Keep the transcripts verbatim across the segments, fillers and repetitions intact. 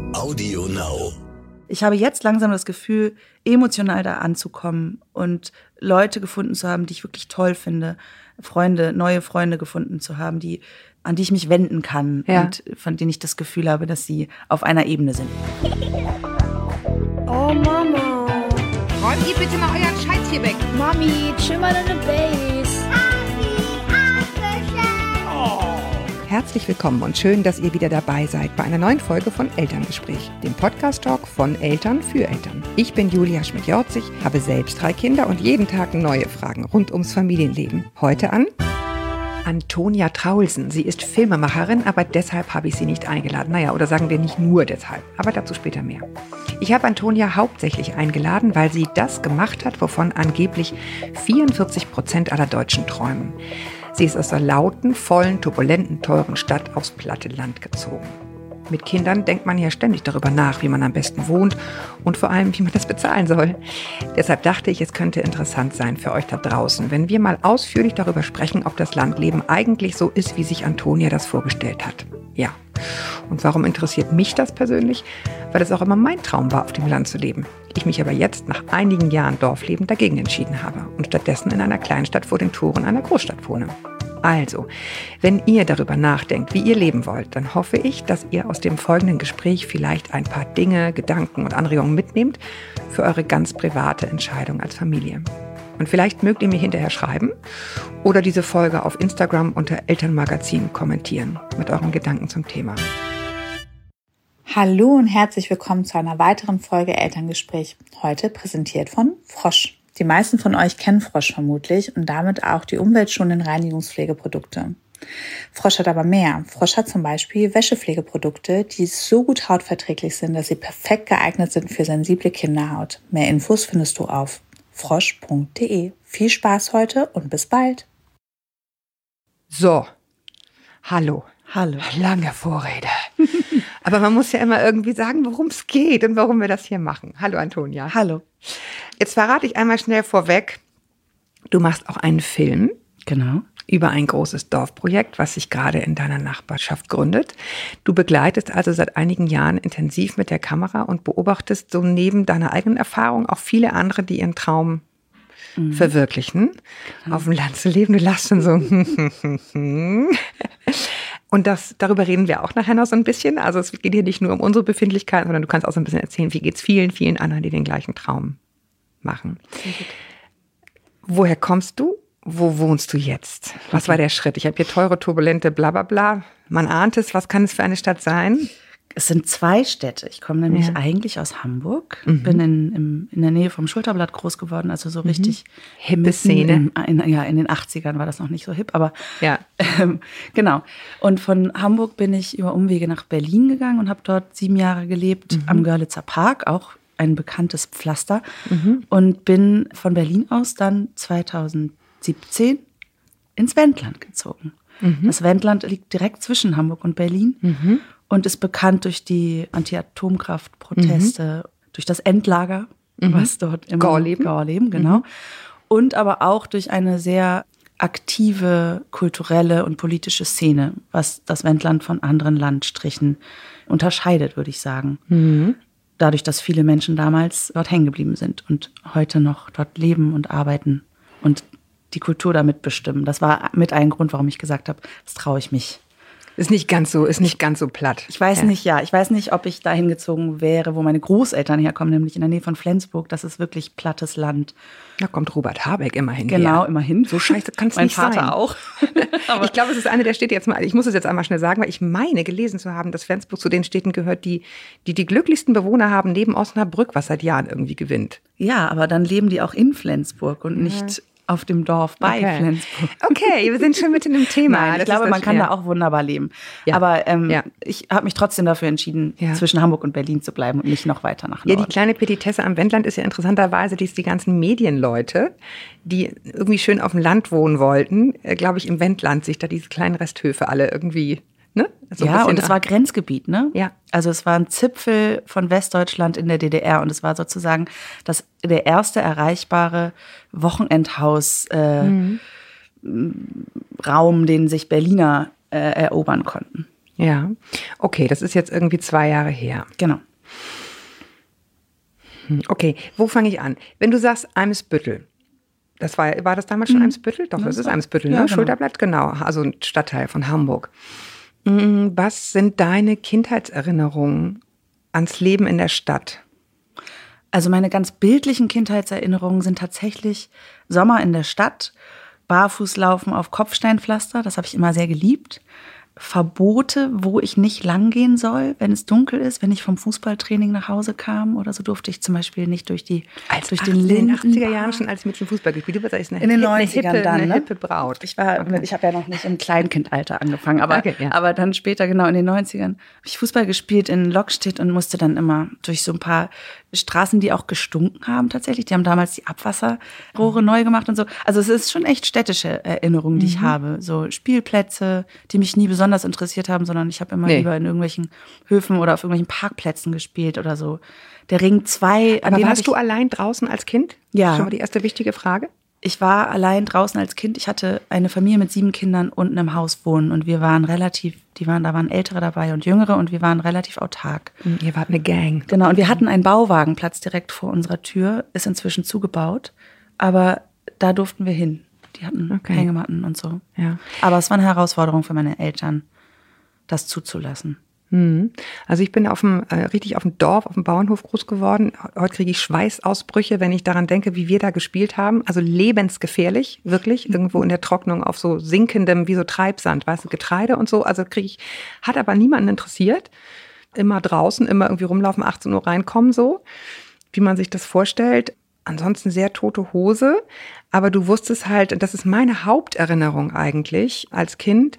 Audio Now. Ich habe jetzt langsam das Gefühl, emotional da anzukommen und Leute gefunden zu haben, die ich wirklich toll finde. Freunde, neue Freunde gefunden zu haben, die, an die ich mich wenden kann ja. und von denen ich das Gefühl habe, dass sie auf einer Ebene sind. Oh Mama. Räumt ihr bitte mal euren Scheiß hier weg. Mami, chill mal deine Base. Herzlich willkommen und schön, dass ihr wieder dabei seid bei einer neuen Folge von Elterngespräch, dem Podcast-Talk von Eltern für Eltern. Ich bin Julia Schmidt-Jorzig, habe selbst drei Kinder und jeden Tag neue Fragen rund ums Familienleben. Heute an Antonia Traulsen. Sie ist Filmemacherin, aber deshalb habe ich sie nicht eingeladen. Naja, oder sagen wir nicht nur deshalb, aber dazu später mehr. Ich habe Antonia hauptsächlich eingeladen, weil sie das gemacht hat, wovon angeblich vierundvierzig Prozent aller Deutschen träumen. Sie ist aus der lauten, vollen, turbulenten, teuren Stadt aufs platte Land gezogen. Mit Kindern denkt man ja ständig darüber nach, wie man am besten wohnt und vor allem, wie man das bezahlen soll. Deshalb dachte ich, es könnte interessant sein für euch da draußen, wenn wir mal ausführlich darüber sprechen, ob das Landleben eigentlich so ist, wie sich Antonia das vorgestellt hat. Ja. Und warum interessiert mich das persönlich? Weil es auch immer mein Traum war, auf dem Land zu leben. Ich mich aber jetzt nach einigen Jahren Dorfleben dagegen entschieden habe und stattdessen in einer Kleinstadt vor den Toren einer Großstadt wohne. Also, wenn ihr darüber nachdenkt, wie ihr leben wollt, dann hoffe ich, dass ihr aus dem folgenden Gespräch vielleicht ein paar Dinge, Gedanken und Anregungen mitnehmt für eure ganz private Entscheidung als Familie. Und vielleicht mögt ihr mir hinterher schreiben oder diese Folge auf Instagram unter Elternmagazin kommentieren mit euren Gedanken zum Thema. Hallo und herzlich willkommen zu einer weiteren Folge Elterngespräch. Heute präsentiert von Frosch. Die meisten von euch kennen Frosch vermutlich und damit auch die umweltschonenden Reinigungspflegeprodukte. Frosch hat aber mehr. Frosch hat zum Beispiel Wäschepflegeprodukte, die so gut hautverträglich sind, dass sie perfekt geeignet sind für sensible Kinderhaut. Mehr Infos findest du auf frosch punkt de. Viel Spaß heute und bis bald. So, hallo. Hallo. Lange Vorrede. Aber man muss ja immer irgendwie sagen, worum es geht und warum wir das hier machen. Hallo Antonia. Hallo. Jetzt verrate ich einmal schnell vorweg, du machst auch einen Film. Genau. Über ein großes Dorfprojekt, was sich gerade in deiner Nachbarschaft gründet. Du begleitest also seit einigen Jahren intensiv mit der Kamera und beobachtest so neben deiner eigenen Erfahrung auch viele andere, die ihren Traum mhm. verwirklichen, genau. auf dem Land zu leben. Du lachst schon so. Und das, darüber reden wir auch nachher noch so ein bisschen. Also es geht hier nicht nur um unsere Befindlichkeiten, sondern du kannst auch so ein bisschen erzählen, wie geht es vielen, vielen anderen, die den gleichen Traum machen. Woher kommst du? Wo wohnst du jetzt? Was okay. war der Schritt? Ich habe hier teure, turbulente, bla bla bla. Man ahnt es. Was kann es für eine Stadt sein? Es sind zwei Städte. Ich komme nämlich ja. eigentlich aus Hamburg. Mhm. Bin in, im, in der Nähe vom Schulterblatt groß geworden. Also so richtig mhm. hippe Szene. In, in, ja, in den achtzigern war das noch nicht so hip. Aber ja. ähm, genau. Und von Hamburg bin ich über Umwege nach Berlin gegangen und habe dort sieben Jahre gelebt. Mhm. Am Görlitzer Park, auch ein bekanntes Pflaster. Mhm. Und bin von Berlin aus dann zweitausendsiebzehn ins Wendland gezogen. Mhm. Das Wendland liegt direkt zwischen Hamburg und Berlin mhm. und ist bekannt durch die Anti-Atomkraft-Proteste, mhm. durch das Endlager, mhm. was dort im Gorleben, Gorleben genau. Mhm. Und aber auch durch eine sehr aktive kulturelle und politische Szene, was das Wendland von anderen Landstrichen unterscheidet, würde ich sagen. Mhm. Dadurch, dass viele Menschen damals dort hängen geblieben sind und heute noch dort leben und arbeiten und die Kultur damit bestimmen. Das war mit ein Grund, warum ich gesagt habe, das traue ich mich. Ist nicht ganz so, ist nicht ganz so platt. Ich weiß ja. nicht, ja. Ich weiß nicht, ob ich da hingezogen wäre, wo meine Großeltern herkommen, nämlich in der Nähe von Flensburg. Das ist wirklich plattes Land. Da kommt Robert Habeck immerhin Genau, her. immerhin. So scheiße kann es nicht sein. Mein Vater auch. Ich glaube, es ist eine der Städte jetzt mal, ich muss es jetzt einmal schnell sagen, weil ich meine, gelesen zu haben, dass Flensburg zu den Städten gehört, die die, die glücklichsten Bewohner haben, neben Osnabrück, was seit Jahren irgendwie gewinnt. Ja, aber dann leben die auch in Flensburg und nicht... Ja. auf dem Dorf bei okay. Flensburg. Okay, wir sind schon mitten im Thema. Nein, ich das glaube, man schwer. kann da auch wunderbar leben. Ja. Aber ähm, ja. ich habe mich trotzdem dafür entschieden, ja. zwischen Hamburg und Berlin zu bleiben und nicht noch weiter nach Norden. Ja, die kleine Petitesse am Wendland ist ja interessanterweise, dass die ganzen Medienleute, die irgendwie schön auf dem Land wohnen wollten, äh, glaube ich, im Wendland sich da diese kleinen Resthöfe alle irgendwie... Ne? So ja, und es war Grenzgebiet, ne? Ja. Also es war ein Zipfel von Westdeutschland in der D D R und es war sozusagen das, der erste erreichbare Wochenendhaus äh, mhm. Raum, den sich Berliner äh, erobern konnten. Ja, okay, das ist jetzt irgendwie zwei Jahre her. Genau. Okay, wo fange ich an? Wenn du sagst Eimsbüttel, das war, war das damals schon Mhm. Eimsbüttel? Doch, Ja, das das ist war- Eimsbüttel, ja, ne? genau. Schulterblatt, genau, also ein Stadtteil von Hamburg. Mhm, was sind deine Kindheitserinnerungen ans Leben in der Stadt? Also meine ganz bildlichen Kindheitserinnerungen sind tatsächlich Sommer in der Stadt, Barfußlaufen auf Kopfsteinpflaster, das habe ich immer sehr geliebt. Verbote, wo ich nicht langgehen soll, wenn es dunkel ist, wenn ich vom Fußballtraining nach Hause kam oder so, durfte ich zum Beispiel nicht durch die Als durch acht- den in den Lindenpark. achtziger Jahren schon als Mädchen Fußball gespielt. Du bist eigentlich eine, In den hippe- eine, neunzigern hippe, dann, eine ne? hippe Braut. Ich war, Okay. ich habe ja noch nicht im Kleinkindalter angefangen, aber, Okay, ja. aber dann später, genau in den neunzigern, habe ich Fußball gespielt in Lockstedt und musste dann immer durch so ein paar Straßen, die auch gestunken haben tatsächlich. Die haben damals die Abwasserrohre neu gemacht und so. Also es ist schon echt städtische Erinnerungen, die ich habe. So Spielplätze, die mich nie besonders interessiert haben, sondern ich habe immer Nee. lieber in irgendwelchen Höfen oder auf irgendwelchen Parkplätzen gespielt oder so. Der Ring zwei. an Aber den hab warst ich, du allein draußen als Kind? Ja. Schon mal die erste wichtige Frage. Ich war allein draußen als Kind. Ich hatte eine Familie mit sieben Kindern unten im Haus wohnen und wir waren relativ, die waren, da waren Ältere dabei und Jüngere und wir waren relativ autark. Ihr wart eine Gang. Genau, und wir hatten einen Bauwagenplatz direkt vor unserer Tür, ist inzwischen zugebaut, aber da durften wir hin. Die hatten Okay. Hängematten und so. Ja. Aber es war eine Herausforderung für meine Eltern, das zuzulassen. Mhm. Also ich bin auf dem, äh, richtig auf dem Dorf, auf dem Bauernhof groß geworden. Heute kriege ich Schweißausbrüche, wenn ich daran denke, wie wir da gespielt haben. Also lebensgefährlich, wirklich. Irgendwo in der Trocknung auf so sinkendem, wie so Treibsand, weißt du, Getreide und so. Also kriege ich, hat aber niemanden interessiert. Immer draußen, immer irgendwie rumlaufen, achtzehn Uhr reinkommen, so, wie man sich das vorstellt. Ansonsten sehr tote Hose. Aber du wusstest halt, und das ist meine Haupterinnerung eigentlich als Kind,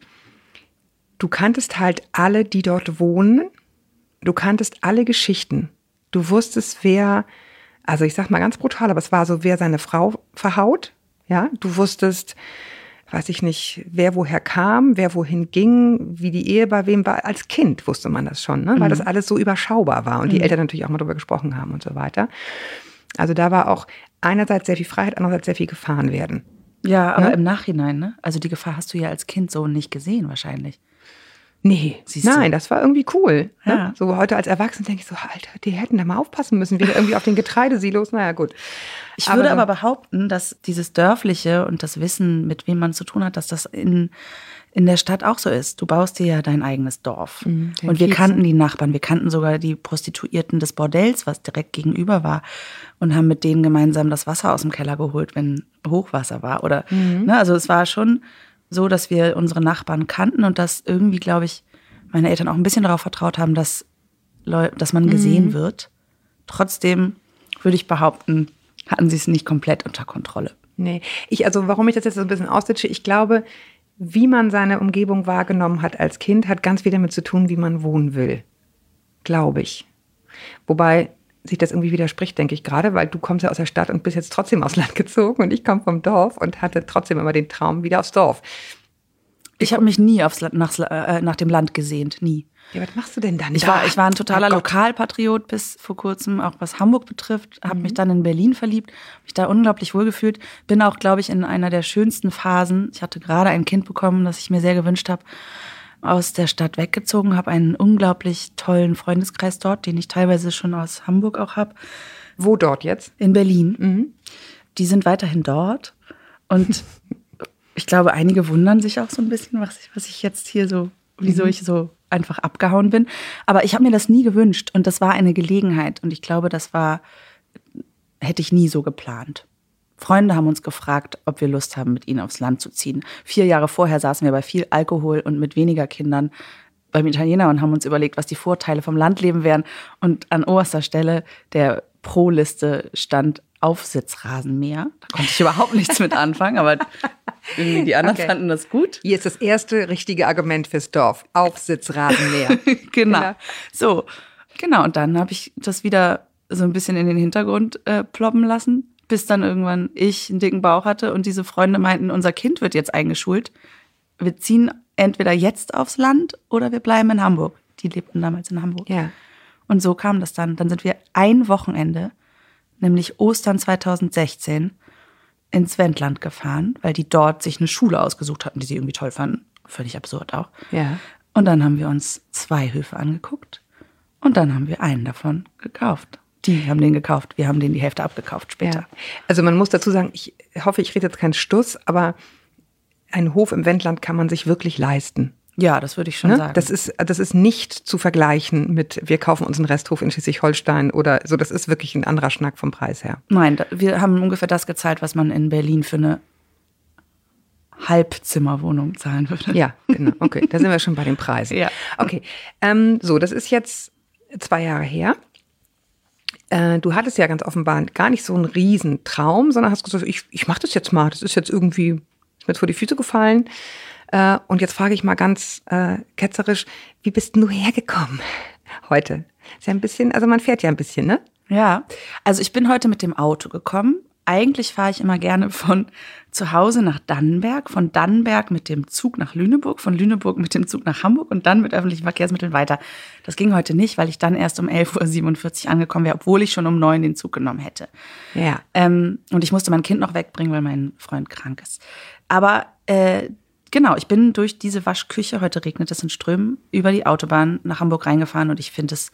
du kanntest halt alle, die dort wohnen. Du kanntest alle Geschichten. Du wusstest, wer, also ich sag mal ganz brutal, aber es war so, wer seine Frau verhaut. Ja, du wusstest, weiß ich nicht, wer woher kam, wer wohin ging, wie die Ehe bei wem war. Als Kind wusste man das schon, ne? Weil das alles so überschaubar war und die Eltern natürlich auch mal drüber gesprochen haben und so weiter. Also da war auch einerseits sehr viel Freiheit, andererseits sehr viel gefahren werden. Ja, aber Ne? im Nachhinein, ne? Also die Gefahr hast du ja als Kind so nicht gesehen wahrscheinlich. Nee, Siehst du? nein, das war irgendwie cool. Ne? Ja. So heute als Erwachsener denke ich so, Alter, die hätten da mal aufpassen müssen, wieder irgendwie auf den Getreidesilos, naja gut. Ich würde Aber- aber behaupten, dass dieses Dörfliche und das Wissen, mit wem man zu tun hat, dass das in, in der Stadt auch so ist. Du baust dir ja dein eigenes Dorf. den Und wir Kiez. kannten die Nachbarn, wir kannten sogar die Prostituierten des Bordells, was direkt gegenüber war, und haben mit denen gemeinsam das Wasser aus dem Keller geholt, wenn Hochwasser war. Oder, ne, also es war schon so, dass wir unsere Nachbarn kannten und dass irgendwie, glaube ich, meine Eltern auch ein bisschen darauf vertraut haben, dass, Leu- dass man gesehen wird. Trotzdem würde ich behaupten, hatten sie es nicht komplett unter Kontrolle. Nee, ich, also warum ich das jetzt so ein bisschen ausditsche, ich glaube, wie man seine Umgebung wahrgenommen hat als Kind, hat ganz viel damit zu tun, wie man wohnen will. Glaube ich. Wobei sich das irgendwie widerspricht, denke ich gerade, weil du kommst ja aus der Stadt und bist jetzt trotzdem aufs Land gezogen und ich komme vom Dorf und hatte trotzdem immer den Traum wieder aufs Dorf. Ich habe mich nie aufs, La- nach, äh, nach dem Land gesehnt, nie. Ja, was machst du denn dann Ich da? war, ich war ein totaler Oh Gott. Lokalpatriot bis vor kurzem, auch was Hamburg betrifft. Habe mich dann in Berlin verliebt, mich da unglaublich wohlgefühlt. Bin auch, glaube ich, in einer der schönsten Phasen. Ich hatte gerade ein Kind bekommen, das ich mir sehr gewünscht habe, aus der Stadt weggezogen, habe einen unglaublich tollen Freundeskreis dort, den ich teilweise schon aus Hamburg auch habe, Wo dort jetzt? in Berlin. Die sind weiterhin dort und ich glaube, einige wundern sich auch so ein bisschen, was ich, was ich jetzt hier so, wieso ich so einfach abgehauen bin. Aber ich habe mir das nie gewünscht und das war eine Gelegenheit. Und ich glaube, das war, hätte ich nie so geplant. Freunde haben uns gefragt, ob wir Lust haben, mit ihnen aufs Land zu ziehen. Vier Jahre vorher saßen wir bei viel Alkohol und mit weniger Kindern beim Italiener und haben uns überlegt, was die Vorteile vom Landleben wären. Und an oberster Stelle der Pro-Liste stand Aufsitzrasenmäher. Da konnte ich überhaupt nichts mit anfangen, aber irgendwie die anderen Okay. fanden das gut. Hier ist das erste richtige Argument fürs Dorf. Aufsitzrasenmäher. Genau. Genau. So, genau. Und dann habe ich das wieder so ein bisschen in den Hintergrund äh, ploppen lassen, bis dann irgendwann ich einen dicken Bauch hatte und diese Freunde meinten, unser Kind wird jetzt eingeschult. Wir ziehen entweder jetzt aufs Land oder wir bleiben in Hamburg. Die lebten damals in Hamburg. Ja. Und so kam das dann. Dann sind wir ein Wochenende, nämlich Ostern zweitausendsechzehn, ins Wendland gefahren, weil die dort sich eine Schule ausgesucht hatten, die sie irgendwie toll fanden. Völlig absurd auch. Ja. Und dann haben wir uns zwei Höfe angeguckt und dann haben wir einen davon gekauft. Die haben den gekauft, wir haben den die Hälfte abgekauft später. Ja. Also man muss dazu sagen, ich hoffe, ich rede jetzt keinen Stuss, aber einen Hof im Wendland kann man sich wirklich leisten. Ja, das würde ich schon ne? sagen. Das ist, das ist nicht zu vergleichen mit, wir kaufen uns einen Resthof in Schleswig-Holstein oder so. Das ist wirklich ein anderer Schnack vom Preis her. Nein, da, wir haben ungefähr das gezahlt, was man in Berlin für eine Halbzimmerwohnung zahlen würde. Ja, genau. Okay, da sind wir schon bei den Preisen. Ja. Okay, ähm, so, das ist jetzt zwei Jahre her. Äh, du hattest ja ganz offenbar gar nicht so einen Riesentraum, sondern hast gesagt, ich, ich mache das jetzt mal. Das ist jetzt irgendwie, ist mir jetzt vor die Füße gefallen. Äh, und jetzt frage ich mal ganz äh, ketzerisch, wie bist denn du hergekommen heute? Ist ja ein bisschen, also man fährt ja ein bisschen, ne? Ja, also ich bin heute mit dem Auto gekommen. Eigentlich fahre ich immer gerne von zu Hause nach Dannenberg, von Dannenberg mit dem Zug nach Lüneburg, von Lüneburg mit dem Zug nach Hamburg und dann mit öffentlichen Verkehrsmitteln weiter. Das ging heute nicht, weil ich dann erst um elf Uhr siebenundvierzig angekommen wäre, obwohl ich schon um neun den Zug genommen hätte. Ja. Ähm, und ich musste mein Kind noch wegbringen, weil mein Freund krank ist. Aber äh, genau, ich bin durch diese Waschküche, heute regnet es in Strömen, über die Autobahn nach Hamburg reingefahren und ich finde es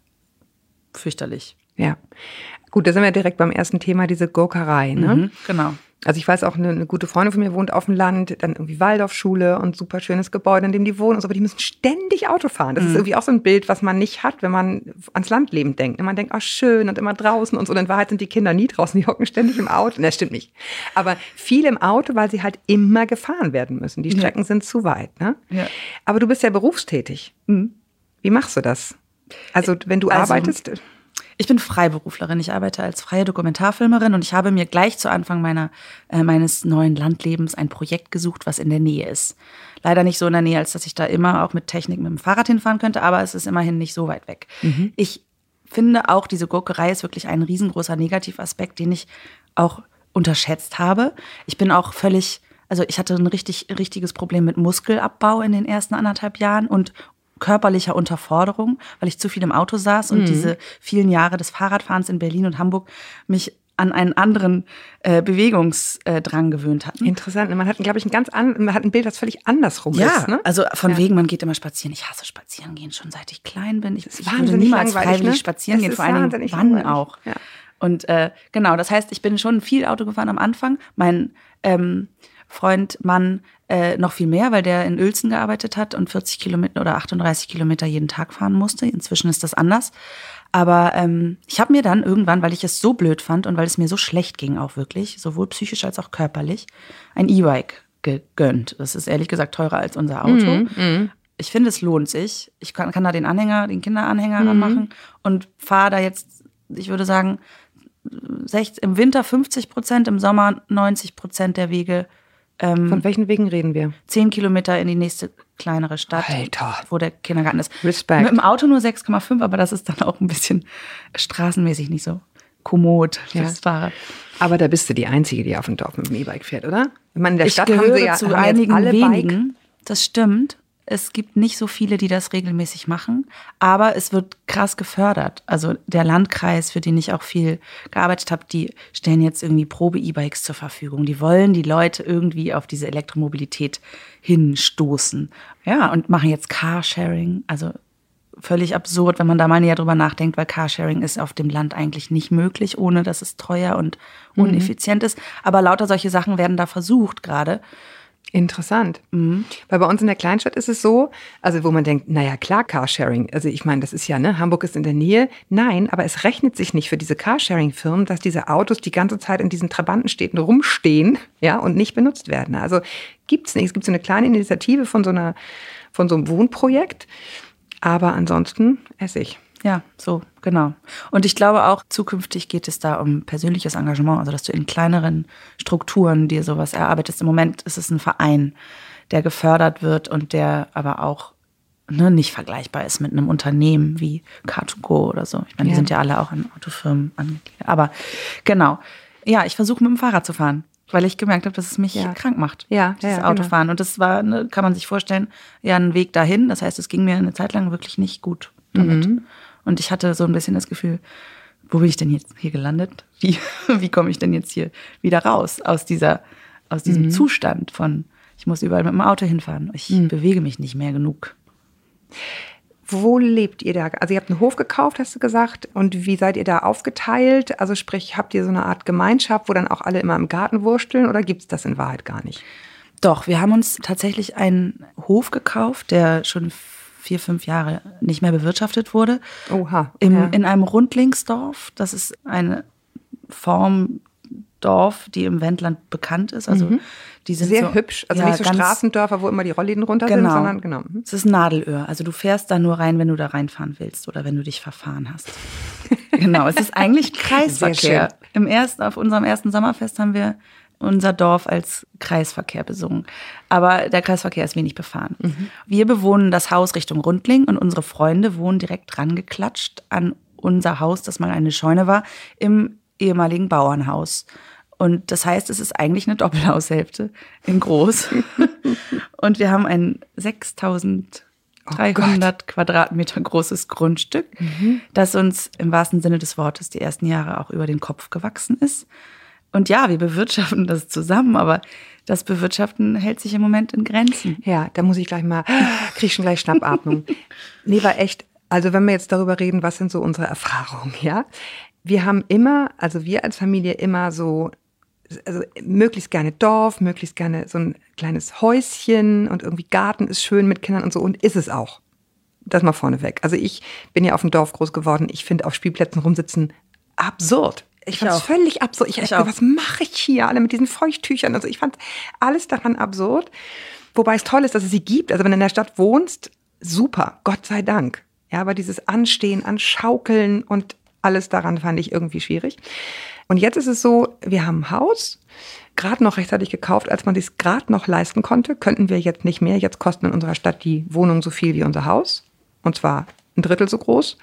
fürchterlich. Ja, gut, da sind wir direkt beim ersten Thema, diese Gurkerei, ne? Mhm, genau. Also ich weiß auch, eine, eine gute Freundin von mir wohnt auf dem Land, dann irgendwie Waldorfschule und super schönes Gebäude, in dem die wohnen und so, aber die müssen ständig Auto fahren. Das mhm. ist irgendwie auch so ein Bild, was man nicht hat, wenn man ans Landleben denkt. Man denkt, ach schön und immer draußen und so. Und in Wahrheit sind die Kinder nie draußen, die hocken ständig im Auto. Das stimmt nicht. Aber viel im Auto, weil sie halt immer gefahren werden müssen. Die Strecken ja. sind zu weit, ne? Ja. Aber du bist ja berufstätig. Mhm. Wie machst du das? Also wenn du also, arbeitest... Ich bin Freiberuflerin. Ich arbeite als freie Dokumentarfilmerin und ich habe mir gleich zu Anfang meiner, äh, meines neuen Landlebens ein Projekt gesucht, was in der Nähe ist. Leider nicht so in der Nähe, als dass ich da immer auch mit Technik mit dem Fahrrad hinfahren könnte, aber es ist immerhin nicht so weit weg. Mhm. Ich finde auch, diese Gurkerei ist wirklich ein riesengroßer Negativaspekt, den ich auch unterschätzt habe. Ich bin auch völlig, also ich hatte ein richtig, richtiges Problem mit Muskelabbau in den ersten anderthalb Jahren und körperlicher Unterforderung, weil ich zu viel im Auto saß und mhm. diese vielen Jahre des Fahrradfahrens in Berlin und Hamburg mich an einen anderen äh, Bewegungsdrang gewöhnt hatten. Interessant. Man hat, glaube ich, ein ganz an, man hat ein Bild, das völlig andersrum ja, ist. Ne? Also von ja. wegen, man geht immer spazieren. Ich hasse spazieren gehen, schon seit ich klein bin. Ich, ich würde niemals freiwillig ne? spazieren gehen, vor allen Dingen wann langweilig. Auch. Ja. Und äh, genau, das heißt, ich bin schon viel Auto gefahren am Anfang. Mein ähm, Freund, Mann, äh, noch viel mehr, weil der in Uelzen gearbeitet hat und vierzig Kilometer oder achtunddreißig Kilometer jeden Tag fahren musste. Inzwischen ist das anders. Aber ähm, ich habe mir dann irgendwann, weil ich es so blöd fand und weil es mir so schlecht ging auch wirklich, sowohl psychisch als auch körperlich, ein E-Bike gegönnt. Das ist ehrlich gesagt teurer als unser Auto. Mm, mm. Ich finde, es lohnt sich. Ich kann, kann da den Anhänger, den Kinderanhänger mm. ranmachen und fahre da jetzt, ich würde sagen, sechzig, im Winter fünfzig Prozent, im Sommer neunzig Prozent der Wege. Ähm, Von welchen Wegen reden wir? Zehn Kilometer in die nächste kleinere Stadt, Alter. Wo der Kindergarten ist. Respekt. Mit dem Auto nur sechs Komma fünf, aber das ist dann auch ein bisschen straßenmäßig nicht so kommod fürs ja. Fahrrad. Aber da bist du die Einzige, die auf dem Dorf mit dem E-Bike fährt, oder? Ich meine, in der ich Stadt haben sie ja zu einigen alle wenigen. Bike. Das stimmt. Es gibt nicht so viele, die das regelmäßig machen, aber es wird krass gefördert. Also der Landkreis, für den ich auch viel gearbeitet habe, die stellen jetzt irgendwie Probe-E-Bikes zur Verfügung. Die wollen die Leute irgendwie auf diese Elektromobilität hinstoßen. Ja, und machen jetzt Carsharing. Also völlig absurd, wenn man da mal näher drüber nachdenkt, weil Carsharing ist auf dem Land eigentlich nicht möglich, ohne dass es teuer und uneffizient mhm. ist. Aber lauter solche Sachen werden da versucht gerade. Interessant. Mhm. Weil bei uns in der Kleinstadt ist es so, also wo man denkt, naja klar, Carsharing, also ich meine, das ist ja, ne, Hamburg ist in der Nähe. Nein, aber es rechnet sich nicht für diese Carsharing-Firmen, dass diese Autos die ganze Zeit in diesen Trabantenstädten rumstehen, ja, und nicht benutzt werden. Also gibt's nicht. Es gibt so eine kleine Initiative von so einer, von so einem Wohnprojekt, aber ansonsten esse ich. Ja, so, genau. Und ich glaube auch, zukünftig geht es da um persönliches Engagement, also dass du in kleineren Strukturen dir sowas erarbeitest. Im Moment ist es ein Verein, der gefördert wird und der aber auch ne, nicht vergleichbar ist mit einem Unternehmen wie Car to Go oder so. Ich meine, ja. die sind ja alle auch in Autofirmen angegliedert. Aber genau, ja, ich versuche mit dem Fahrrad zu fahren, weil ich gemerkt habe, dass es mich ja. krank macht, ja, dieses ja, Autofahren. Genau. Und das war, ne, kann man sich vorstellen, ja, ein Weg dahin. Das heißt, es ging mir eine Zeit lang wirklich nicht gut damit. Mhm. Und ich hatte so ein bisschen das Gefühl, wo bin ich denn jetzt hier gelandet? Wie, wie komme ich denn jetzt hier wieder raus aus dieser, aus diesem mhm. Zustand von, ich muss überall mit dem Auto hinfahren. Ich mhm. bewege mich nicht mehr genug. Wo lebt ihr da? Also ihr habt einen Hof gekauft, hast du gesagt. Und wie seid ihr da aufgeteilt? Also sprich, habt ihr so eine Art Gemeinschaft, wo dann auch alle immer im Garten wursteln? Oder gibt es das in Wahrheit gar nicht? Doch, wir haben uns tatsächlich einen Hof gekauft, der schon vier, fünf Jahre nicht mehr bewirtschaftet wurde. Oha. Im, Ja. In einem Rundlingsdorf. Das ist eine Form Dorf, die im Wendland bekannt ist. Also Mhm. die sind Sehr so, hübsch. Also ja, nicht so ganz, Straßendörfer, wo immer die Rollläden runter genau. sind, sondern genau. Mhm. Es ist ein Nadelöhr. Also du fährst da nur rein, wenn du da reinfahren willst oder wenn du dich verfahren hast. Genau, es ist eigentlich Kreisverkehr. Sehr Im ersten, auf unserem ersten Sommerfest haben wir unser Dorf als Kreisverkehr besungen. Aber der Kreisverkehr ist wenig befahren. Mhm. Wir bewohnen das Haus Richtung Rundling und unsere Freunde wohnen direkt dran geklatscht an unser Haus, das mal eine Scheune war, im ehemaligen Bauernhaus. Und das heißt, es ist eigentlich eine Doppelhaushälfte in groß. Und wir haben ein sechstausenddreihundert oh Quadratmeter großes Grundstück, mhm. das uns im wahrsten Sinne des Wortes die ersten Jahre auch über den Kopf gewachsen ist. Und ja, wir bewirtschaften das zusammen, aber das Bewirtschaften hält sich im Moment in Grenzen. Ja, da muss ich gleich mal, krieg ich schon gleich Schnappatmung. Nee, war echt, also wenn wir jetzt darüber reden, was sind so unsere Erfahrungen, ja? Wir haben immer, also wir als Familie immer so, also möglichst gerne Dorf, möglichst gerne so ein kleines Häuschen und irgendwie Garten ist schön mit Kindern und so und ist es auch. Das mal vorneweg. Also ich bin ja auf dem Dorf groß geworden. Ich finde auf Spielplätzen rumsitzen absurd. Ich fand es völlig absurd. Ich, ich dachte, was mache ich hier alle mit diesen Feuchttüchern? Also ich fand alles daran absurd. Wobei es toll ist, dass es sie gibt. Also wenn du in der Stadt wohnst, super, Gott sei Dank. Ja, aber dieses Anstehen, Anschaukeln und alles daran fand ich irgendwie schwierig. Und jetzt ist es so, wir haben ein Haus, gerade noch rechtzeitig gekauft, als man das gerade noch leisten konnte, könnten wir jetzt nicht mehr. Jetzt kosten in unserer Stadt die Wohnungen so viel wie unser Haus. Und zwar ein Drittel so groß.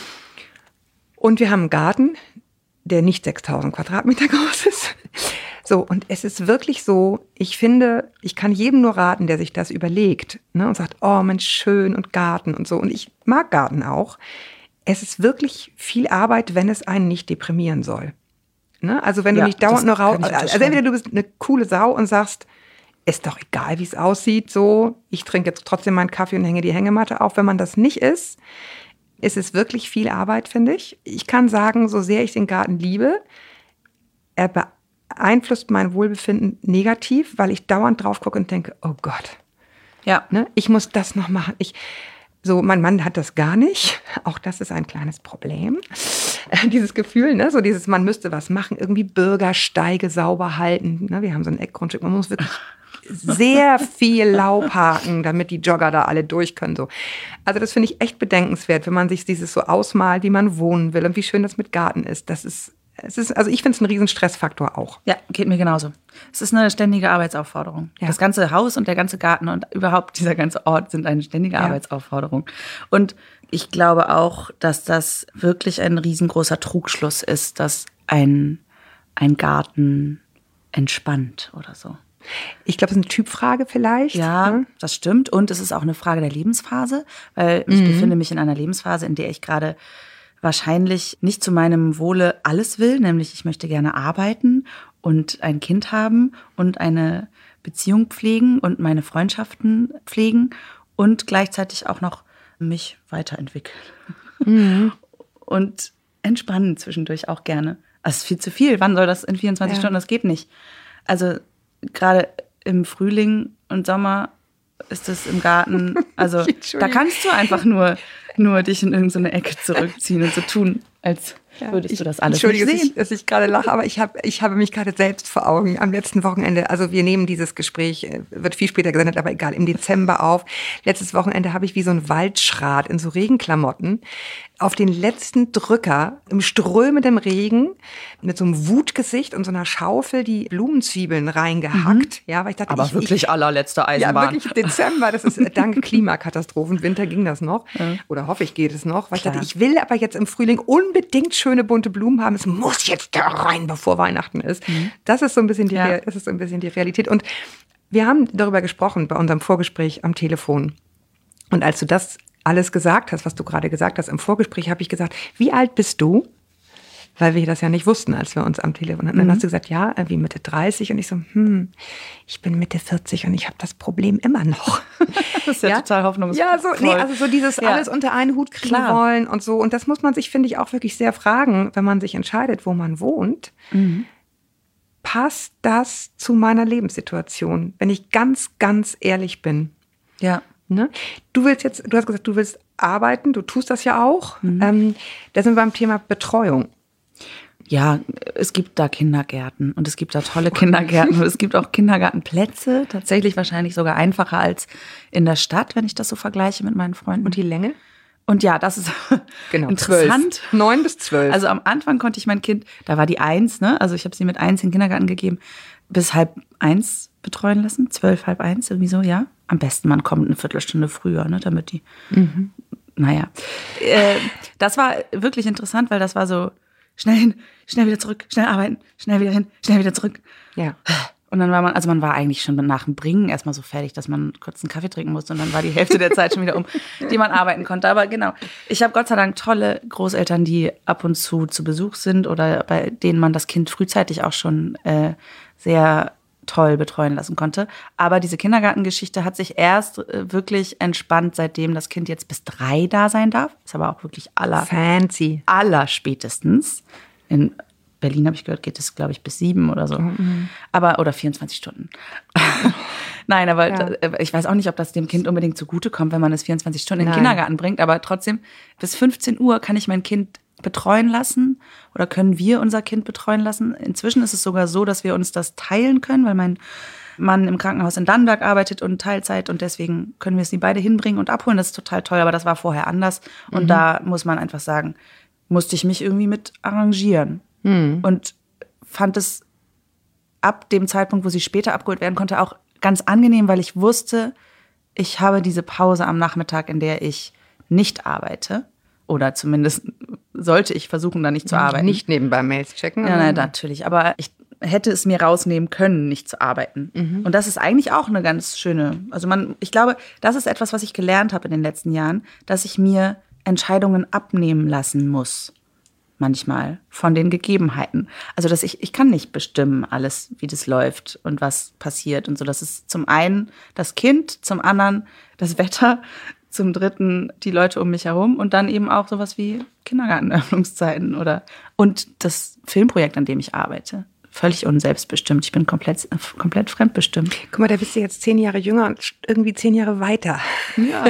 Und wir haben einen Garten, der nicht sechstausend Quadratmeter groß ist. So, und es ist wirklich so, ich finde, ich kann jedem nur raten, der sich das überlegt, ne, und sagt, oh Mensch, schön und Garten und so. Und ich mag Garten auch. Es ist wirklich viel Arbeit, wenn es einen nicht deprimieren soll. Ne? Also wenn du ja, nicht dauernd nur raus, also entweder du bist eine coole Sau und sagst, ist doch egal, wie es aussieht, so, ich trinke jetzt trotzdem meinen Kaffee und hänge die Hängematte auf. Wenn man das nicht ist, ist es wirklich viel Arbeit, finde ich. Ich kann sagen, so sehr ich den Garten liebe, er beeinflusst mein Wohlbefinden negativ, weil ich dauernd drauf gucke und denke, oh Gott, ja. ne, ich muss das noch machen. Ich So, mein Mann hat das gar nicht. Auch das ist ein kleines Problem. Äh, dieses Gefühl, ne, so dieses, man müsste was machen, irgendwie Bürgersteige sauber halten. Ne, wir haben so ein Eckgrundstück, man muss wirklich sehr viel Laub haken, damit die Jogger da alle durch können. So. Also das finde ich echt bedenkenswert, wenn man sich dieses so ausmalt, wie man wohnen will und wie schön das mit Garten ist. Das ist, es ist, also ich finde es einen riesen Stressfaktor auch. Ja, geht mir genauso. Es ist eine ständige Arbeitsaufforderung. Ja. Das ganze Haus und der ganze Garten und überhaupt dieser ganze Ort sind eine ständige ja. Arbeitsaufforderung. Und ich glaube auch, dass das wirklich ein riesengroßer Trugschluss ist, dass ein, ein Garten entspannt oder so. Ich glaube, es ist eine Typfrage vielleicht. Ja, ne? Das stimmt. Und es ist auch eine Frage der Lebensphase, weil ich mhm. befinde mich in einer Lebensphase, in der ich gerade wahrscheinlich nicht zu meinem Wohle alles will, nämlich ich möchte gerne arbeiten und ein Kind haben und eine Beziehung pflegen und meine Freundschaften pflegen und gleichzeitig auch noch mich weiterentwickeln. Mhm. Und entspannen zwischendurch auch gerne. Das ist viel zu viel. Wann soll das in vierundzwanzig ja. Stunden? Das geht nicht. Also gerade im Frühling und Sommer ist es im Garten, also da kannst du einfach nur, nur dich in irgendeine Ecke zurückziehen und so tun, als ja, würdest ich, du das alles Entschuldige, nicht sehen. Dass ich, dass ich gerade lache, aber ich, hab, ich habe mich gerade selbst vor Augen am letzten Wochenende, also wir nehmen dieses Gespräch, wird viel später gesendet, aber egal, im Dezember auf. Letztes Wochenende habe ich wie so ein Waldschrat in so Regenklamotten auf den letzten Drücker im strömenden Regen mit so einem Wutgesicht und so einer Schaufel die Blumenzwiebeln reingehackt. Mhm. Ja, weil ich dachte, aber ich, wirklich ich, allerletzte Eisenbahn. Ja, wirklich Dezember, das ist dank Klimakatastrophen. Winter ging das noch. Ja. Oder hoffe ich, geht es noch. Weil Klar. ich dachte, ich will aber jetzt im Frühling unbedingt schöne bunte Blumen haben. Es muss jetzt da rein, bevor Weihnachten ist. Mhm. Das ist so ein bisschen die, ja. das ist so ein bisschen die Realität. Und wir haben darüber gesprochen bei unserem Vorgespräch am Telefon. Und als du das alles gesagt hast, was du gerade gesagt hast im Vorgespräch, habe ich gesagt, wie alt bist du? weil wir das ja nicht wussten, als wir uns am Telefon hatten. Dann Mhm. hast du gesagt, ja, irgendwie Mitte dreißig. Und ich so, hm, ich bin Mitte vierzig und ich habe das Problem immer noch. Das ist ja, Ja? total hoffnungsvoll. Ja, so, nee, also so dieses Ja. alles unter einen Hut kriegen Klar. wollen und so. Und das muss man sich, finde ich, auch wirklich sehr fragen, wenn man sich entscheidet, wo man wohnt. Mhm. Passt das zu meiner Lebenssituation? Wenn ich ganz, ganz ehrlich bin. Ja. Ne? Du willst jetzt, du hast gesagt, du willst arbeiten, du tust das ja auch. Mhm. Ähm, da sind wir beim Thema Betreuung. Ja, es gibt da Kindergärten und es gibt da tolle Kindergärten und es gibt auch Kindergartenplätze, tatsächlich wahrscheinlich sogar einfacher als in der Stadt, wenn ich das so vergleiche mit meinen Freunden. Und die Länge? Und ja, das ist Genau, interessant. zwölf. Neun bis zwölf. Also am Anfang konnte ich mein Kind, da war die eins, ne? Also ich habe sie mit eins in den Kindergarten gegeben, bis halb eins betreuen lassen, zwölf, halb eins, irgendwie so, ja. Am besten, man kommt eine Viertelstunde früher, ne? Damit die, Mhm. naja. Äh, das war wirklich interessant, weil das war so, schnell hin, schnell wieder zurück, schnell arbeiten, schnell wieder hin, schnell wieder zurück. Ja. Und dann war man, also man war eigentlich schon nach dem Bringen erstmal so fertig, dass man kurz einen Kaffee trinken musste und dann war die Hälfte der Zeit schon wieder um, die man arbeiten konnte. Aber genau, ich habe Gott sei Dank tolle Großeltern, die ab und zu zu Besuch sind oder bei denen man das Kind frühzeitig auch schon äh, sehr toll betreuen lassen konnte. Aber diese Kindergartengeschichte hat sich erst äh, wirklich entspannt, seitdem das Kind jetzt bis drei da sein darf. Ist aber auch wirklich aller, Fancy. aller spätestens. In Berlin habe ich gehört, geht es, glaube ich, bis sieben oder so. Mhm. Aber, oder vierundzwanzig Stunden. Nein, aber Ja. da, ich weiß auch nicht, ob das dem Kind unbedingt zugutekommt, wenn man es vierundzwanzig Stunden in den Nein. Kindergarten bringt. Aber trotzdem, bis fünfzehn Uhr kann ich mein Kind betreuen lassen oder können wir unser Kind betreuen lassen. Inzwischen ist es sogar so, dass wir uns das teilen können, weil mein Mann im Krankenhaus in Dannenberg arbeitet und Teilzeit und deswegen können wir sie beide hinbringen und abholen. Das ist total toll, aber das war vorher anders. Und Mhm. da muss man einfach sagen, musste ich mich irgendwie mit arrangieren. Mhm. Und fand es ab dem Zeitpunkt, wo sie später abgeholt werden konnte, auch ganz angenehm, weil ich wusste, ich habe diese Pause am Nachmittag, in der ich nicht arbeite. Oder zumindest sollte ich versuchen, da nicht zu arbeiten. Nicht nebenbei Mails checken. Ja, nein, natürlich. Aber ich hätte es mir rausnehmen können, nicht zu arbeiten. Mhm. Und das ist eigentlich auch eine ganz schöne, also man, ich glaube, das ist etwas, was ich gelernt habe in den letzten Jahren, dass ich mir Entscheidungen abnehmen lassen muss. Manchmal von den Gegebenheiten. Also dass ich, ich kann nicht bestimmen alles, wie das läuft und was passiert und so. Das ist zum einen das Kind, zum anderen das Wetter, zum dritten die Leute um mich herum und dann eben auch sowas wie Kindergartenöffnungszeiten oder und das Filmprojekt, an dem ich arbeite. Völlig unselbstbestimmt. Ich bin komplett, komplett fremdbestimmt. Guck mal, da bist du jetzt zehn Jahre jünger und irgendwie zehn Jahre weiter. Ja.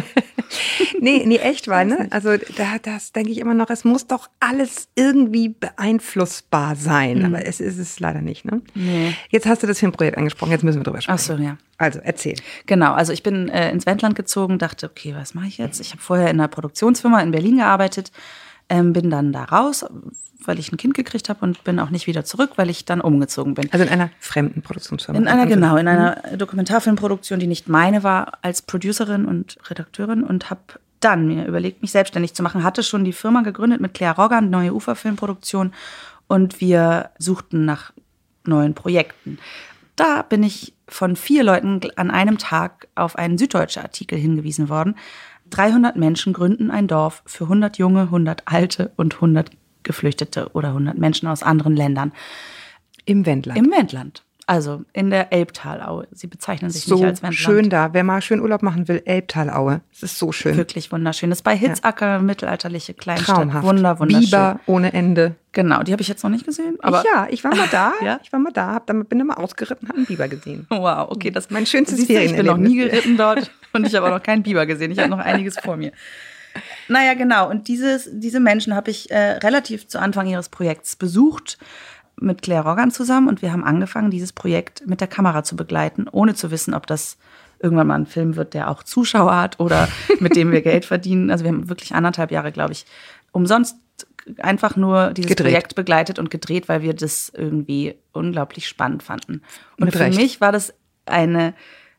nee, nee, echt war, ne? Also da, das denke ich immer noch, es muss doch alles irgendwie beeinflussbar sein. Mhm. Aber es ist es leider nicht, ne? Nee. Jetzt hast du das Filmprojekt angesprochen, jetzt müssen wir drüber sprechen. Ach so, ja. Also, erzähl. Genau, also ich bin äh, ins Wendland gezogen, dachte, okay, was mache ich jetzt? Ich habe vorher in einer Produktionsfirma in Berlin gearbeitet, ähm, bin dann da raus, weil ich ein Kind gekriegt habe und bin auch nicht wieder zurück, weil ich dann umgezogen bin. Also in einer fremden Produktionsfirma? In einer, genau, in einer Dokumentarfilmproduktion, die nicht meine war, als Producerin und Redakteurin und habe dann mir überlegt, mich selbstständig zu machen. Hatte schon die Firma gegründet mit Claire Roggan, neue Uferfilmproduktion und wir suchten nach neuen Projekten. Da bin ich von vier Leuten an einem Tag auf einen süddeutschen Artikel hingewiesen worden. dreihundert Menschen gründen ein Dorf für hundert Junge, hundert Alte und hundert Geflüchtete oder hundert Menschen aus anderen Ländern. Im Wendland? Im Wendland. Also in der Elbtalaue. Sie bezeichnen sich so nicht als Wendland. Schön da. Wer mal schön Urlaub machen will, Elbtalaue. Es ist so schön. Wirklich wunderschön. Das ist bei Hitzacker, ja. Mittelalterliche Kleinstadt. Traumhaft. Wunder, wunderschön. Biber ohne Ende. Genau, die habe ich jetzt noch nicht gesehen. Aber ich, ja, ich war mal da. Ja? Ich war mal da, hab damit, bin da mal ausgeritten, habe einen Biber gesehen. Wow, okay. Das mein schönstes siehst du, ich bin noch nie Ferienerlebnis. geritten dort und ich habe auch noch keinen Biber gesehen. Ich habe noch einiges vor mir. Naja, genau. Und dieses, diese Menschen habe ich äh, relativ zu Anfang ihres Projekts besucht mit Claire Roggan zusammen. Und wir haben angefangen, dieses Projekt mit der Kamera zu begleiten, ohne zu wissen, ob das irgendwann mal ein Film wird, der auch Zuschauer hat oder mit dem wir Geld verdienen. Also wir haben wirklich anderthalb Jahre, glaube ich, umsonst einfach nur dieses gedreht. Projekt begleitet und gedreht, weil wir das irgendwie unglaublich spannend fanden. Und Mit für Recht. mich war das eine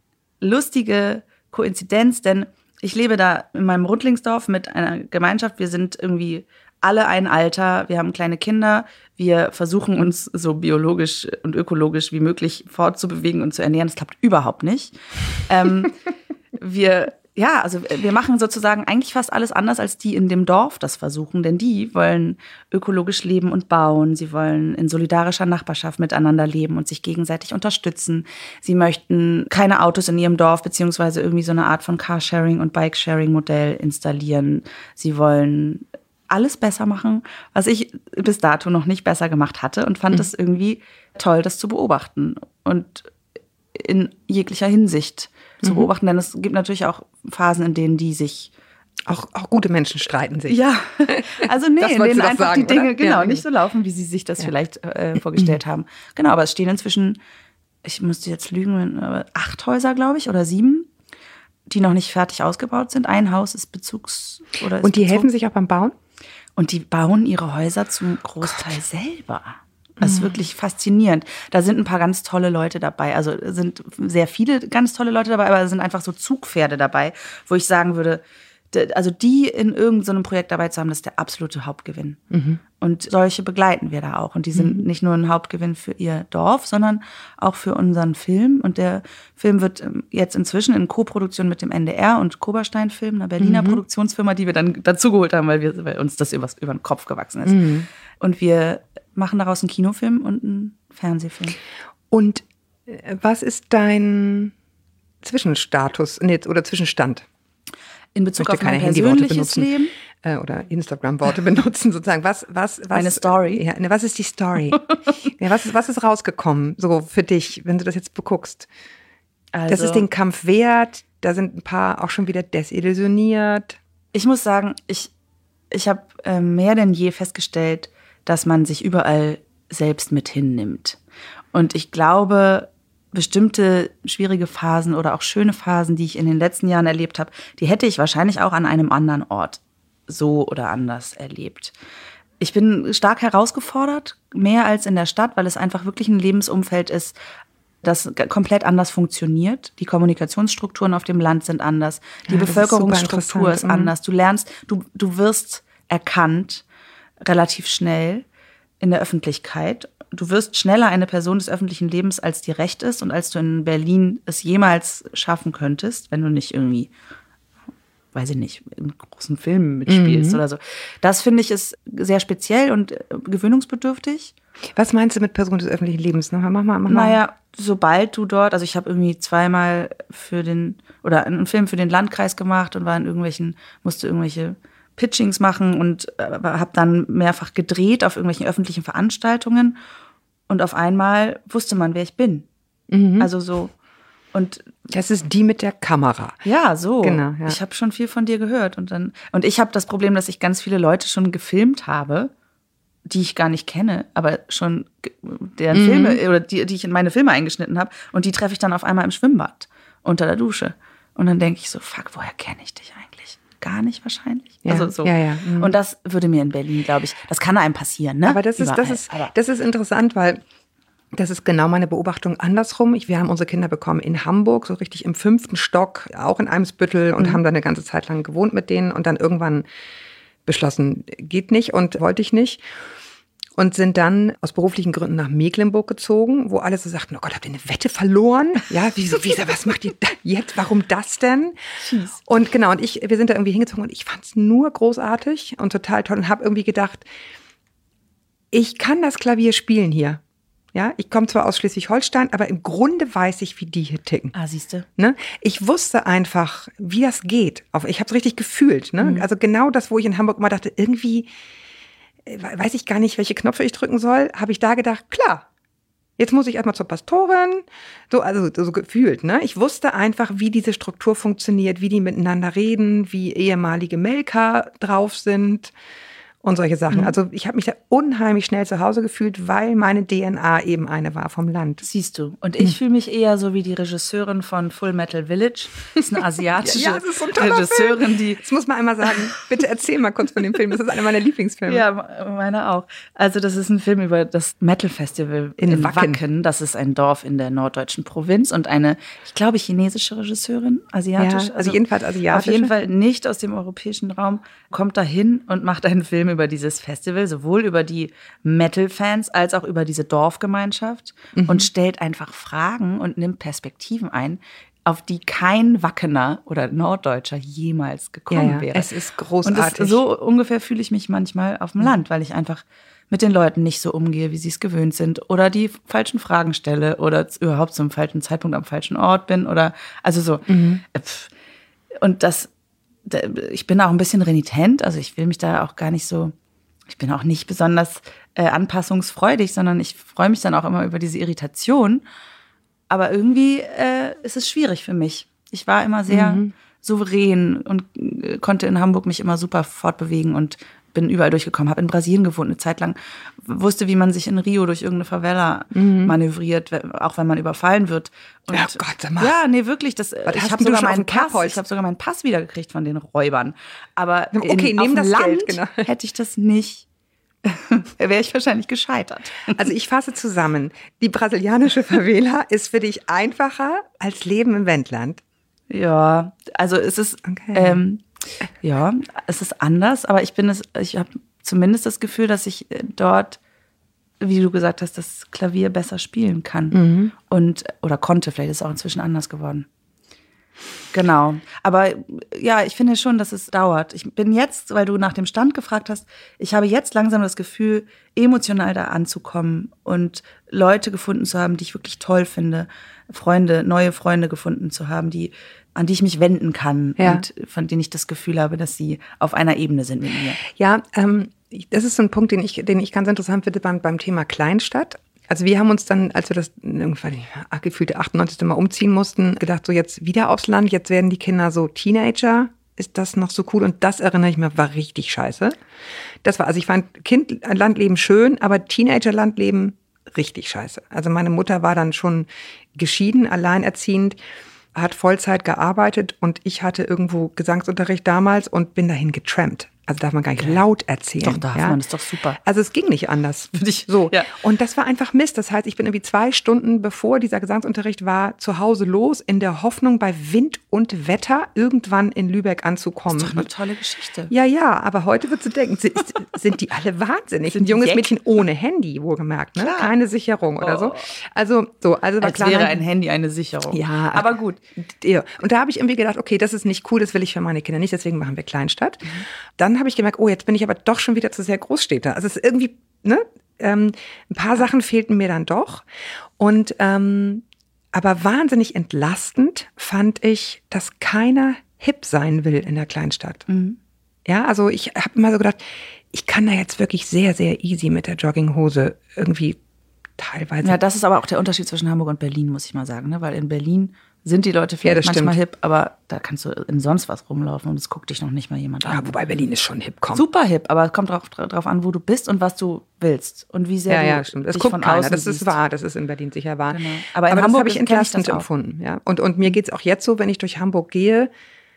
lustige Koinzidenz, denn ich lebe da in meinem Rundlingsdorf mit einer Gemeinschaft. Wir sind irgendwie alle ein Alter. Wir haben kleine Kinder. Wir versuchen uns so biologisch und ökologisch wie möglich fortzubewegen und zu ernähren. Das klappt überhaupt nicht. ähm, wir ja, also wir machen sozusagen eigentlich fast alles anders, als die in dem Dorf das versuchen. Denn die wollen ökologisch leben und bauen. Sie wollen in solidarischer Nachbarschaft miteinander leben und sich gegenseitig unterstützen. Sie möchten keine Autos in ihrem Dorf, beziehungsweise irgendwie so eine Art von Carsharing- und Bikesharing-Modell installieren. Sie wollen alles besser machen, was ich bis dato noch nicht besser gemacht hatte und fand es mhm. irgendwie toll, das zu beobachten und in jeglicher Hinsicht zu beobachten, denn es gibt natürlich auch Phasen, in denen die sich auch, auch gute Menschen streiten sich. Ja, also nee, in denen einfach sagen, die Dinge oder? genau Ja. nicht so laufen, wie sie sich das ja. vielleicht äh, vorgestellt haben. Genau, aber es stehen inzwischen, ich müsste jetzt lügen, aber acht Häuser, glaube ich, oder sieben, die noch nicht fertig ausgebaut sind. Ein Haus ist Bezugs oder ist Und die Bezug. helfen sich auch beim Bauen? Und die bauen ihre Häuser zum Großteil Gott. selber. Das ist wirklich faszinierend. Da sind ein paar ganz tolle Leute dabei. Also sind sehr viele ganz tolle Leute dabei, aber es sind einfach so Zugpferde dabei, wo ich sagen würde, also die in irgendeinem Projekt dabei zu haben, das ist der absolute Hauptgewinn. Mhm. Und solche begleiten wir da auch. Und die sind mhm. nicht nur ein Hauptgewinn für ihr Dorf, sondern auch für unseren Film. Und der Film wird jetzt inzwischen in Koproduktion mit dem N D R und Koberstein Film, einer Berliner mhm. Produktionsfirma, die wir dann dazugeholt haben, weil, wir, weil uns das übers, über den Kopf gewachsen ist. Mhm. Und wir machen daraus einen Kinofilm und einen Fernsehfilm. Und was ist dein Zwischenstatus nee, oder Zwischenstand? In Bezug auf mein persönliches Leben? Äh, oder Instagram-Worte benutzen sozusagen. Was, was, was, Eine Story? Ja, ne, was ist die Story? ja, was, ist, was ist rausgekommen so für dich, wenn du das jetzt beguckst? Also, das ist den Kampf wert, da sind ein paar auch schon wieder desillusioniert. Ich muss sagen, ich, ich habe äh, mehr denn je festgestellt, dass man sich überall selbst mit hinnimmt. Und ich glaube, bestimmte schwierige Phasen oder auch schöne Phasen, die ich in den letzten Jahren erlebt habe, die hätte ich wahrscheinlich auch an einem anderen Ort so oder anders erlebt. Ich bin stark herausgefordert, mehr als in der Stadt, weil es einfach wirklich ein Lebensumfeld ist, das komplett anders funktioniert. Die Kommunikationsstrukturen auf dem Land sind anders. Die ja, Bevölkerungsstruktur ist, ist anders. Du lernst, du, du wirst erkannt relativ schnell in der Öffentlichkeit. Du wirst schneller eine Person des öffentlichen Lebens, als dir recht ist und als du in Berlin es jemals schaffen könntest, wenn du nicht irgendwie, weiß ich nicht, in großen Filmen mitspielst mhm. oder so. Das finde ich ist sehr speziell und gewöhnungsbedürftig. Was meinst du mit Person des öffentlichen Lebens? Mach mal, mach mal. Naja, sobald du dort, also ich habe irgendwie zweimal für den, oder einen Film für den Landkreis gemacht und war in irgendwelchen, musste irgendwelche Pitchings machen und äh, habe dann mehrfach gedreht auf irgendwelchen öffentlichen Veranstaltungen und auf einmal wusste man, wer ich bin. Mhm. Also so. Und das ist die mit der Kamera. Ja, so. Genau, ja. Ich habe schon viel von dir gehört und dann und ich habe das Problem, dass ich ganz viele Leute schon gefilmt habe, die ich gar nicht kenne, aber schon deren mhm. Filme oder die, die ich in meine Filme eingeschnitten habe und die treffe ich dann auf einmal im Schwimmbad unter der Dusche und dann denke ich so, fuck, woher kenne ich dich eigentlich? Gar nicht wahrscheinlich. Ja, also so. ja, ja. Mhm. Und das würde mir in Berlin, glaube ich, das kann einem passieren, ne? Aber das ist, das ist, das ist interessant, weil das ist genau meine Beobachtung andersrum. Ich, wir haben unsere Kinder bekommen in Hamburg, so richtig im fünften Stock, auch in Eimsbüttel und mhm. haben da eine ganze Zeit lang gewohnt mit denen und dann irgendwann beschlossen, geht nicht und wollte ich nicht. Und sind dann aus beruflichen Gründen nach Mecklenburg gezogen, wo alle so sagten, oh Gott, habt ihr eine Wette verloren? Ja, wieso, wieso, was macht ihr da jetzt? Warum das denn? Jeez. Und genau, und ich, wir sind da irgendwie hingezogen und ich fand es nur großartig und total toll und habe irgendwie gedacht, ich kann das Klavier spielen hier. Ja, ich komme zwar aus Schleswig-Holstein, aber im Grunde weiß ich, wie die hier ticken. Ah, siehst du. Ne? Ich wusste einfach, wie das geht. Ich habe es richtig gefühlt. Ne? Mhm. Also genau das, wo ich in Hamburg immer dachte, irgendwie weiß ich gar nicht, welche Knöpfe ich drücken soll, habe ich da gedacht, klar, jetzt muss ich erstmal zur Pastorin, so, also so gefühlt, ne? Ich wusste einfach, wie diese Struktur funktioniert, wie die miteinander reden, wie ehemalige Melker drauf sind und solche Sachen. Mhm. Also ich habe mich da unheimlich schnell zu Hause gefühlt, weil meine D N A eben eine war vom Land. Siehst du. Und ich mhm. fühle mich eher so wie die Regisseurin von Full Metal Village. Das ist eine asiatische ja, ja, das ist so ein Regisseurin, Film. die... Das muss man einmal sagen. Bitte erzähl mal kurz von dem Film. Das ist einer meiner Lieblingsfilme. Ja, meine auch. Also das ist ein Film über das Metal Festival in, in Wacken. Wacken. Das ist ein Dorf in der norddeutschen Provinz und eine, ich glaube, chinesische Regisseurin, asiatisch. Ja, also, also jedenfalls asiatisch. Auf jeden Fall nicht aus dem europäischen Raum, kommt dahin und macht einen Film über dieses Festival, sowohl über die Metal-Fans als auch über diese Dorfgemeinschaft mhm. und stellt einfach Fragen und nimmt Perspektiven ein, auf die kein Wackener oder Norddeutscher jemals gekommen ja, ja. wäre. Es ist großartig. Und das, so ungefähr fühle ich mich manchmal auf dem Land, weil ich einfach mit den Leuten nicht so umgehe, wie sie es gewöhnt sind oder die falschen Fragen stelle oder überhaupt zum falschen Zeitpunkt am falschen Ort bin oder also so. Mhm. Und das, ich bin auch ein bisschen renitent, also ich will mich da auch gar nicht so, ich bin auch nicht besonders äh, anpassungsfreudig, sondern ich freue mich dann auch immer über diese Irritation. Aber irgendwie äh, ist es schwierig für mich. Ich war immer sehr mhm. souverän und äh, konnte in Hamburg mich immer super fortbewegen und bin überall durchgekommen. Habe in Brasilien gewohnt eine Zeit lang, wusste, wie man sich in Rio durch irgendeine Favela mhm. manövriert, auch wenn man überfallen wird. Und ja, Gott, sag mal. Ja, nee, wirklich. Das, Was ich hast habe du sogar schon auf meinen dem Pass, Kerbholz? ich habe sogar meinen Pass wiedergekriegt von den Räubern. Aber okay, in, nehmen auf das Land Geld, genau. hätte ich das nicht. Wäre ich wahrscheinlich gescheitert. Also ich fasse zusammen. Die brasilianische Favela ist für dich einfacher als Leben im Wendland. Ja, also es ist okay. ähm, ja, es ist anders, aber ich bin es, ich habe zumindest das Gefühl, dass ich dort, wie du gesagt hast, das Klavier besser spielen kann mhm. und oder konnte. Vielleicht ist es auch inzwischen anders geworden. Genau. Aber ja, ich finde schon, dass es dauert. Ich bin jetzt, weil du nach dem Stand gefragt hast, ich habe jetzt langsam das Gefühl, emotional da anzukommen und Leute gefunden zu haben, die ich wirklich toll finde. Freunde, neue Freunde gefunden zu haben, die, an die ich mich wenden kann ja. und von denen ich das Gefühl habe, dass sie auf einer Ebene sind mit mir. Ja, ähm, das ist so ein Punkt, den ich, den ich ganz interessant finde beim, beim Thema Kleinstadt. Also wir haben uns dann, als wir das irgendwann gefühlte achtundneunzigste Mal umziehen mussten, gedacht, so jetzt wieder aufs Land, jetzt werden die Kinder so Teenager, ist das noch so cool? Und das erinnere ich mich, war richtig scheiße. Das war, also ich fand Kind, Landleben schön, aber Teenager-Landleben richtig scheiße. Also meine Mutter war dann schon geschieden, alleinerziehend, hat Vollzeit gearbeitet und ich hatte irgendwo Gesangsunterricht damals und bin dahin getrampt. Also darf man gar nicht okay. laut erzählen. Doch, darf ja? man, ist doch super. Also es ging nicht anders. Ich, so. Ja. Und das war einfach Mist. Das heißt, ich bin irgendwie zwei Stunden, bevor dieser Gesangsunterricht war, zu Hause los, in der Hoffnung, bei Wind und Wetter irgendwann in Lübeck anzukommen. Das ist doch eine tolle Geschichte. Ja, ja, aber heute würdest du denken, sind, sind die alle wahnsinnig? Sind ein junges Jack? Mädchen ohne Handy, wohlgemerkt, ne? Keine Sicherung oder oh. so. Also, so, also war Als klar, wäre ein Handy eine Sicherung. Ja. Aber gut. Ja. Und da habe ich irgendwie gedacht, okay, das ist nicht cool, das will ich für meine Kinder nicht, deswegen machen wir Kleinstadt. Mhm. Dann habe ich gemerkt, oh, jetzt bin ich aber doch schon wieder zu sehr Großstädter. Also es ist irgendwie, ne, ähm, ein paar Sachen fehlten mir dann doch. Und ähm, aber wahnsinnig entlastend fand ich, dass keiner hip sein will in der Kleinstadt. Mhm. Ja, also ich habe immer so gedacht, ich kann da jetzt wirklich sehr, sehr easy mit der Jogginghose irgendwie teilweise. Ja, das ist aber auch der Unterschied zwischen Hamburg und Berlin, muss ich mal sagen, ne? Weil in Berlin sind die Leute vielleicht ja, manchmal stimmt. hip, aber da kannst du in sonst was rumlaufen und es guckt dich noch nicht mal jemand an. Ja, wobei Berlin ist schon hip, komm. Super hip, aber es kommt drauf, drauf an, wo du bist und was du willst und wie sehr ja, du ja, stimmt. Das dich guckt von keiner. außen Das siehst. ist wahr, das ist in Berlin sicher wahr. Genau. Aber in aber Hamburg das habe ich entlastend empfunden. Ja. Und, und mir geht's auch jetzt so, wenn ich durch Hamburg gehe,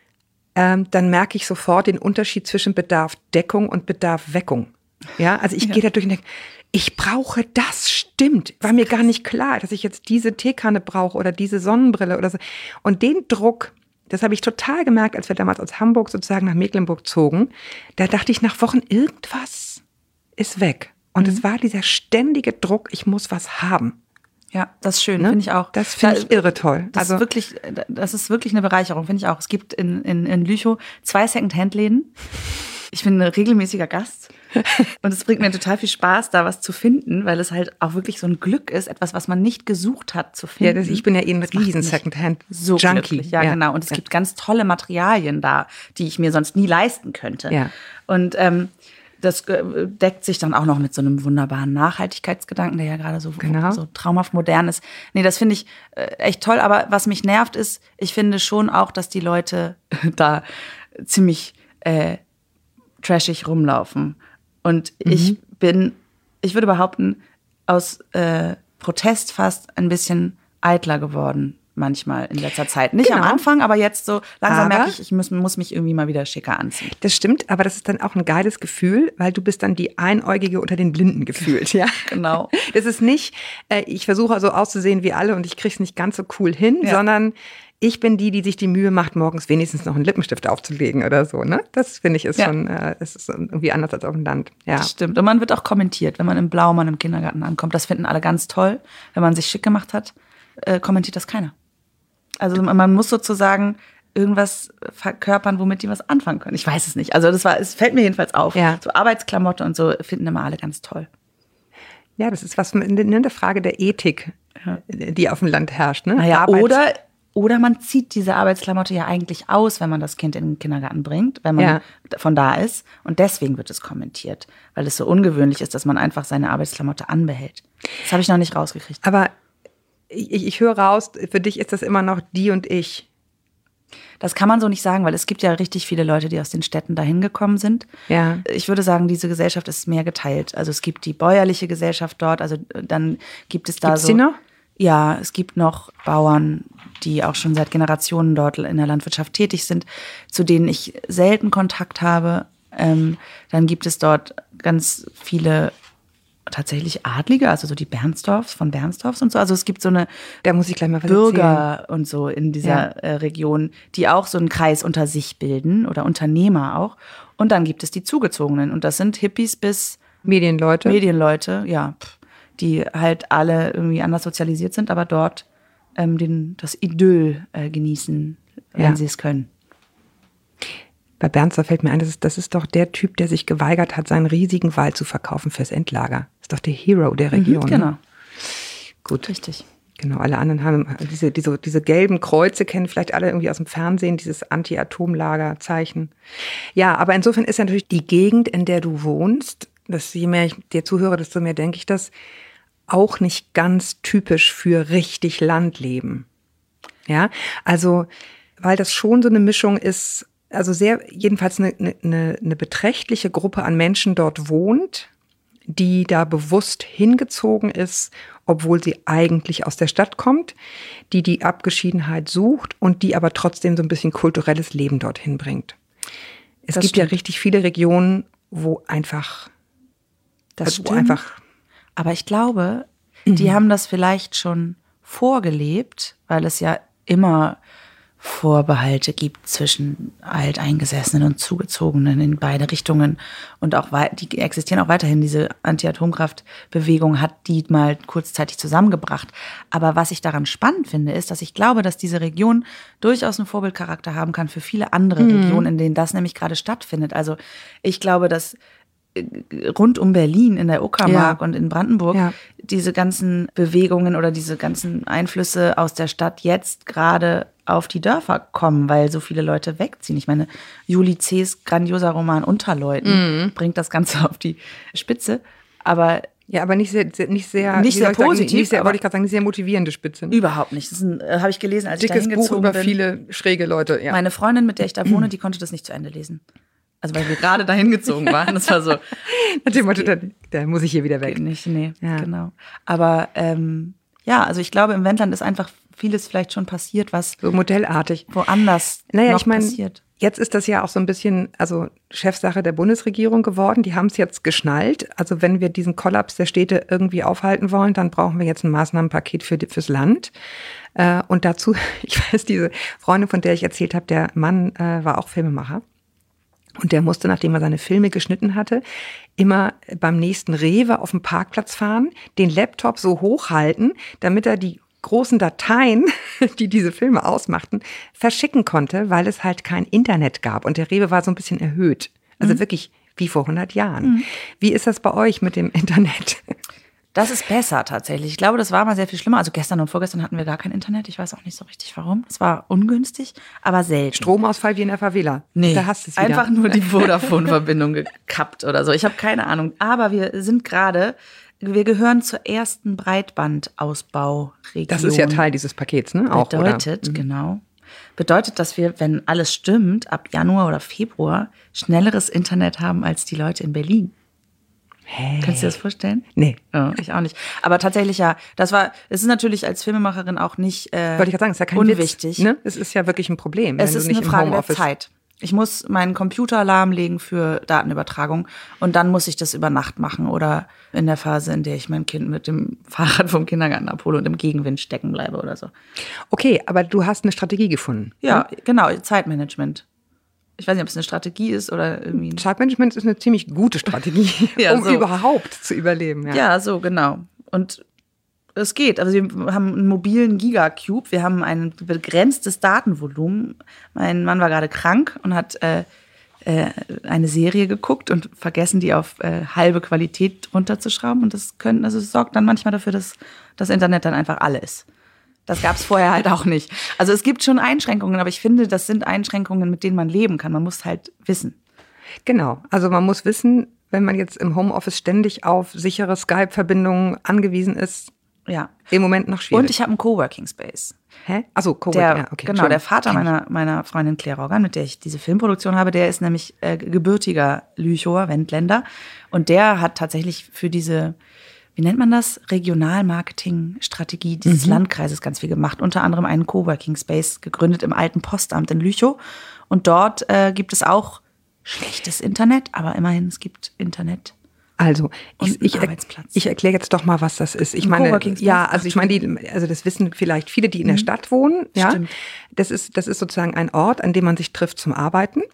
ähm, dann merke ich sofort den Unterschied zwischen Bedarf Deckung und Bedarf Weckung. Ja, also ich ja. gehe da durch und denke, ich brauche das, stimmt. War mir gar nicht klar, dass ich jetzt diese Teekanne brauche oder diese Sonnenbrille oder so. Und den Druck, das habe ich total gemerkt, als wir damals aus Hamburg sozusagen nach Mecklenburg zogen. Da dachte ich nach Wochen, irgendwas ist weg. Und mhm. es war dieser ständige Druck, ich muss was haben. Ja, das ist schön, ne? finde ich auch. Das finde ich irre toll. Das, also, ist wirklich, das ist wirklich eine Bereicherung, finde ich auch. Es gibt in, in, in Lüchow zwei Second-Hand-Läden. Ich bin ein regelmäßiger Gast. Und es bringt mir total viel Spaß, da was zu finden, weil es halt auch wirklich so ein Glück ist, etwas, was man nicht gesucht hat, zu finden. Ja, das, ich bin ja eh ein riesen Secondhand-Junkie. So ja, ja, genau. Und es ja. gibt ganz tolle Materialien da, die ich mir sonst nie leisten könnte. Ja. Und ähm, das deckt sich dann auch noch mit so einem wunderbaren Nachhaltigkeitsgedanken, der ja gerade so, genau. so traumhaft modern ist. Nee, das finde ich echt toll. Aber was mich nervt ist, ich finde schon auch, dass die Leute da ziemlich äh, trashig rumlaufen. Und mhm. ich bin, ich würde behaupten, aus äh, Protest fast ein bisschen eitler geworden manchmal in letzter Zeit. Nicht genau. am Anfang, aber jetzt so langsam aber merke ich, ich muss, muss mich irgendwie mal wieder schicker anziehen. Das stimmt, aber das ist dann auch ein geiles Gefühl, weil du bist dann die Einäugige unter den Blinden gefühlt. Ja, genau. Das ist nicht, äh, ich versuche so auszusehen wie alle und ich kriege es nicht ganz so cool hin, ja. sondern ich bin die, die sich die Mühe macht, morgens wenigstens noch einen Lippenstift aufzulegen oder so. Ne? Das finde ich ist ja. schon, äh, es ist irgendwie anders als auf dem Land. Ja. Das stimmt. Und man wird auch kommentiert, wenn man im Blaumann im Kindergarten ankommt. Das finden alle ganz toll. Wenn man sich schick gemacht hat, äh, kommentiert das keiner. Also man muss sozusagen irgendwas verkörpern, womit die was anfangen können. Ich weiß es nicht. Also das war, es fällt mir jedenfalls auf. Ja. So Arbeitsklamotte und so finden immer alle ganz toll. Ja, das ist was eine Frage der Ethik, ja. die auf dem Land herrscht. Ne? Naja, Arbeits- oder, oder man zieht diese Arbeitsklamotte ja eigentlich aus, wenn man das Kind in den Kindergarten bringt, wenn man ja. von da ist. Und deswegen wird es kommentiert, weil es so ungewöhnlich ist, dass man einfach seine Arbeitsklamotte anbehält. Das habe ich noch nicht rausgekriegt. Aber ich, ich höre raus, für dich ist das immer noch die und ich. Das kann man so nicht sagen, weil es gibt ja richtig viele Leute, die aus den Städten dahin gekommen sind. Ja. Ich würde sagen, diese Gesellschaft ist mehr geteilt. Also es gibt die bäuerliche Gesellschaft dort, also dann gibt es da Gibt's so... die noch? Ja, es gibt noch Bauern, die auch schon seit Generationen dort in der Landwirtschaft tätig sind, zu denen ich selten Kontakt habe. Ähm, dann gibt es dort ganz viele tatsächlich Adlige, also so die Bernsdorfs von Bernsdorfs und so. Also es gibt so eine da muss ich gleich mal was Bürger erzählen. Und so in dieser ja. äh, Region, die auch so einen Kreis unter sich bilden oder Unternehmer auch. Und dann gibt es die Zugezogenen und das sind Hippies bis Medienleute. Medienleute, ja, pff, die halt alle irgendwie anders sozialisiert sind, aber dort ähm, den, das Idyll äh, genießen, wenn ja. sie es können. Bei Bernsdorf fällt mir ein, das ist, das ist doch der Typ, der sich geweigert hat, seinen riesigen Wald zu verkaufen fürs Endlager. Das ist doch der Hero der Region. Mhm, genau. Ne? Gut. Richtig. Genau, alle anderen haben diese, diese, diese gelben Kreuze, kennen vielleicht alle irgendwie aus dem Fernsehen, dieses Anti-Atomlager-Zeichen. Ja, aber insofern ist ja natürlich die Gegend, in der du wohnst, das, je mehr ich dir zuhöre, desto mehr denke ich das, auch nicht ganz typisch für richtig Landleben. Ja, also, weil das schon so eine Mischung ist, also sehr, jedenfalls eine, eine, eine beträchtliche Gruppe an Menschen dort wohnt, die da bewusst hingezogen ist, obwohl sie eigentlich aus der Stadt kommt, die die Abgeschiedenheit sucht und die aber trotzdem so ein bisschen kulturelles Leben dorthin bringt. Es Das gibt stimmt. ja richtig viele Regionen, wo einfach, Das also wo stimmt. einfach, Aber ich glaube, die haben das vielleicht schon vorgelebt, weil es ja immer Vorbehalte gibt zwischen Alteingesessenen und Zugezogenen in beide Richtungen. Und auch wei- die existieren auch weiterhin. Diese Anti-Atomkraft-Bewegung hat die mal kurzzeitig zusammengebracht. Aber was ich daran spannend finde, ist, dass ich glaube, dass diese Region durchaus einen Vorbildcharakter haben kann für viele andere Mhm. Regionen, in denen das nämlich gerade stattfindet. Also ich glaube, dass rund um Berlin, in der Uckermark Ja. und in Brandenburg, Ja. diese ganzen Bewegungen oder diese ganzen Einflüsse aus der Stadt jetzt gerade auf die Dörfer kommen, weil so viele Leute wegziehen. Ich meine, Juli C.'s grandioser Roman Unterleuten Mhm. bringt das Ganze auf die Spitze, aber ja, aber nicht sehr, sehr nicht sehr, Nicht wie sehr soll ich sagen, positiv, nicht sehr, aber- wollte ich gerade sagen, nicht sehr motivierende Spitze. Ne? überhaupt nicht. Das ist ein, äh, habe ich gelesen, als ich Dickes da Buch hingezogen über bin. viele schräge Leute. Ja. Meine Freundin, mit der ich da wohne, die konnte das nicht zu Ende lesen. Also weil wir gerade dahin gezogen waren. Das war so, Nach dem Motto, da, da muss ich hier wieder weg. geht nicht, nee, Ja. genau. Aber ähm, ja, also ich glaube, im Wendland ist einfach vieles vielleicht schon passiert, was So modellartig. woanders Naja, noch ich meine, passiert. jetzt ist das ja auch so ein bisschen, also Chefsache der Bundesregierung geworden. Die haben es jetzt geschnallt. Also wenn wir diesen Kollaps der Städte irgendwie aufhalten wollen, dann brauchen wir jetzt ein Maßnahmenpaket für, fürs Land. Äh, und dazu, ich weiß, diese Freundin, von der ich erzählt habe, der Mann äh, war auch Filmemacher. Und der musste, nachdem er seine Filme geschnitten hatte, immer beim nächsten Rewe auf dem Parkplatz fahren, den Laptop so hochhalten, damit er die großen Dateien, die diese Filme ausmachten, verschicken konnte, weil es halt kein Internet gab. Und der Rewe war so ein bisschen erhöht. Also mhm. wirklich wie vor hundert Jahren. Mhm. Wie ist das bei euch mit dem Internet? Das ist besser tatsächlich. Ich glaube, das war mal sehr viel schlimmer. Also gestern und vorgestern hatten wir gar kein Internet. Ich weiß auch nicht so richtig warum. Es war ungünstig, aber selten. Stromausfall wie in der Favela. Nee, da hast du es wieder. Einfach nur die Vodafone-Verbindung gekappt oder so. Ich habe keine Ahnung. Aber wir sind gerade, wir gehören zur ersten Breitbandausbauregion. Das ist ja Teil dieses Pakets, ne? Auch, Bedeutet, oder? genau. Bedeutet, dass wir, wenn alles stimmt, ab Januar oder Februar schnelleres Internet haben als die Leute in Berlin. Hey. Kannst du dir das vorstellen? Nee. Ja, ich auch nicht. Aber tatsächlich ja, das war, es ist natürlich als Filmemacherin auch nicht äh, Wollte ich gerade sagen, es ist ja kein unwichtig. Witz, ne? Es ist ja wirklich ein Problem, Es wenn ist du nicht eine im Frage der Homeoffice. Zeit. Ich muss meinen Computer lahmlegen für Datenübertragung und dann muss ich das über Nacht machen oder in der Phase, in der ich mein Kind mit dem Fahrrad vom Kindergarten abhole und im Gegenwind stecken bleibe oder so. Okay, aber du hast eine Strategie gefunden. Ja, genau, Zeitmanagement. Ich weiß nicht, ob es eine Strategie ist oder irgendwie. ein- Zeitmanagement ist eine ziemlich gute Strategie, Ja, um so. überhaupt zu überleben. Ja. Ja, so, genau. Und Es geht. Also wir haben einen mobilen Gigacube, wir haben ein begrenztes Datenvolumen. Mein Mann war gerade krank und hat äh, äh, eine Serie geguckt und vergessen, die auf äh, halbe Qualität runterzuschrauben. Und das können, also es sorgt dann manchmal dafür, dass das Internet dann einfach alle ist. Das gab es vorher halt auch nicht. Also es gibt schon Einschränkungen, aber ich finde, das sind Einschränkungen, mit denen man leben kann. Man muss halt wissen. Genau, also man muss wissen, wenn man jetzt im Homeoffice ständig auf sichere Skype-Verbindungen angewiesen ist, ja, im Moment noch schwierig. Und ich habe einen Coworking Space. Hä? Achso, Coworking, ja, okay. Genau, der Vater meiner, meiner Freundin Claire Roggan, mit der ich diese Filmproduktion habe, der ist nämlich äh, gebürtiger Lüchower, Wendländer. Und der hat tatsächlich für diese, wie nennt man das, Regionalmarketing-Strategie dieses mhm. Landkreises ganz viel gemacht. Unter anderem einen Coworking Space gegründet im alten Postamt in Lüchow. Und dort äh, gibt es auch schlechtes Internet, aber immerhin, es gibt Internet. Also, ich, ich, ich erkläre jetzt doch mal, was das ist. Ich meine, ja, also ich meine, die, also das wissen vielleicht viele, die in der Stadt wohnen. Ja, Stimmt. das ist, das ist sozusagen ein Ort, an dem man sich trifft zum Arbeiten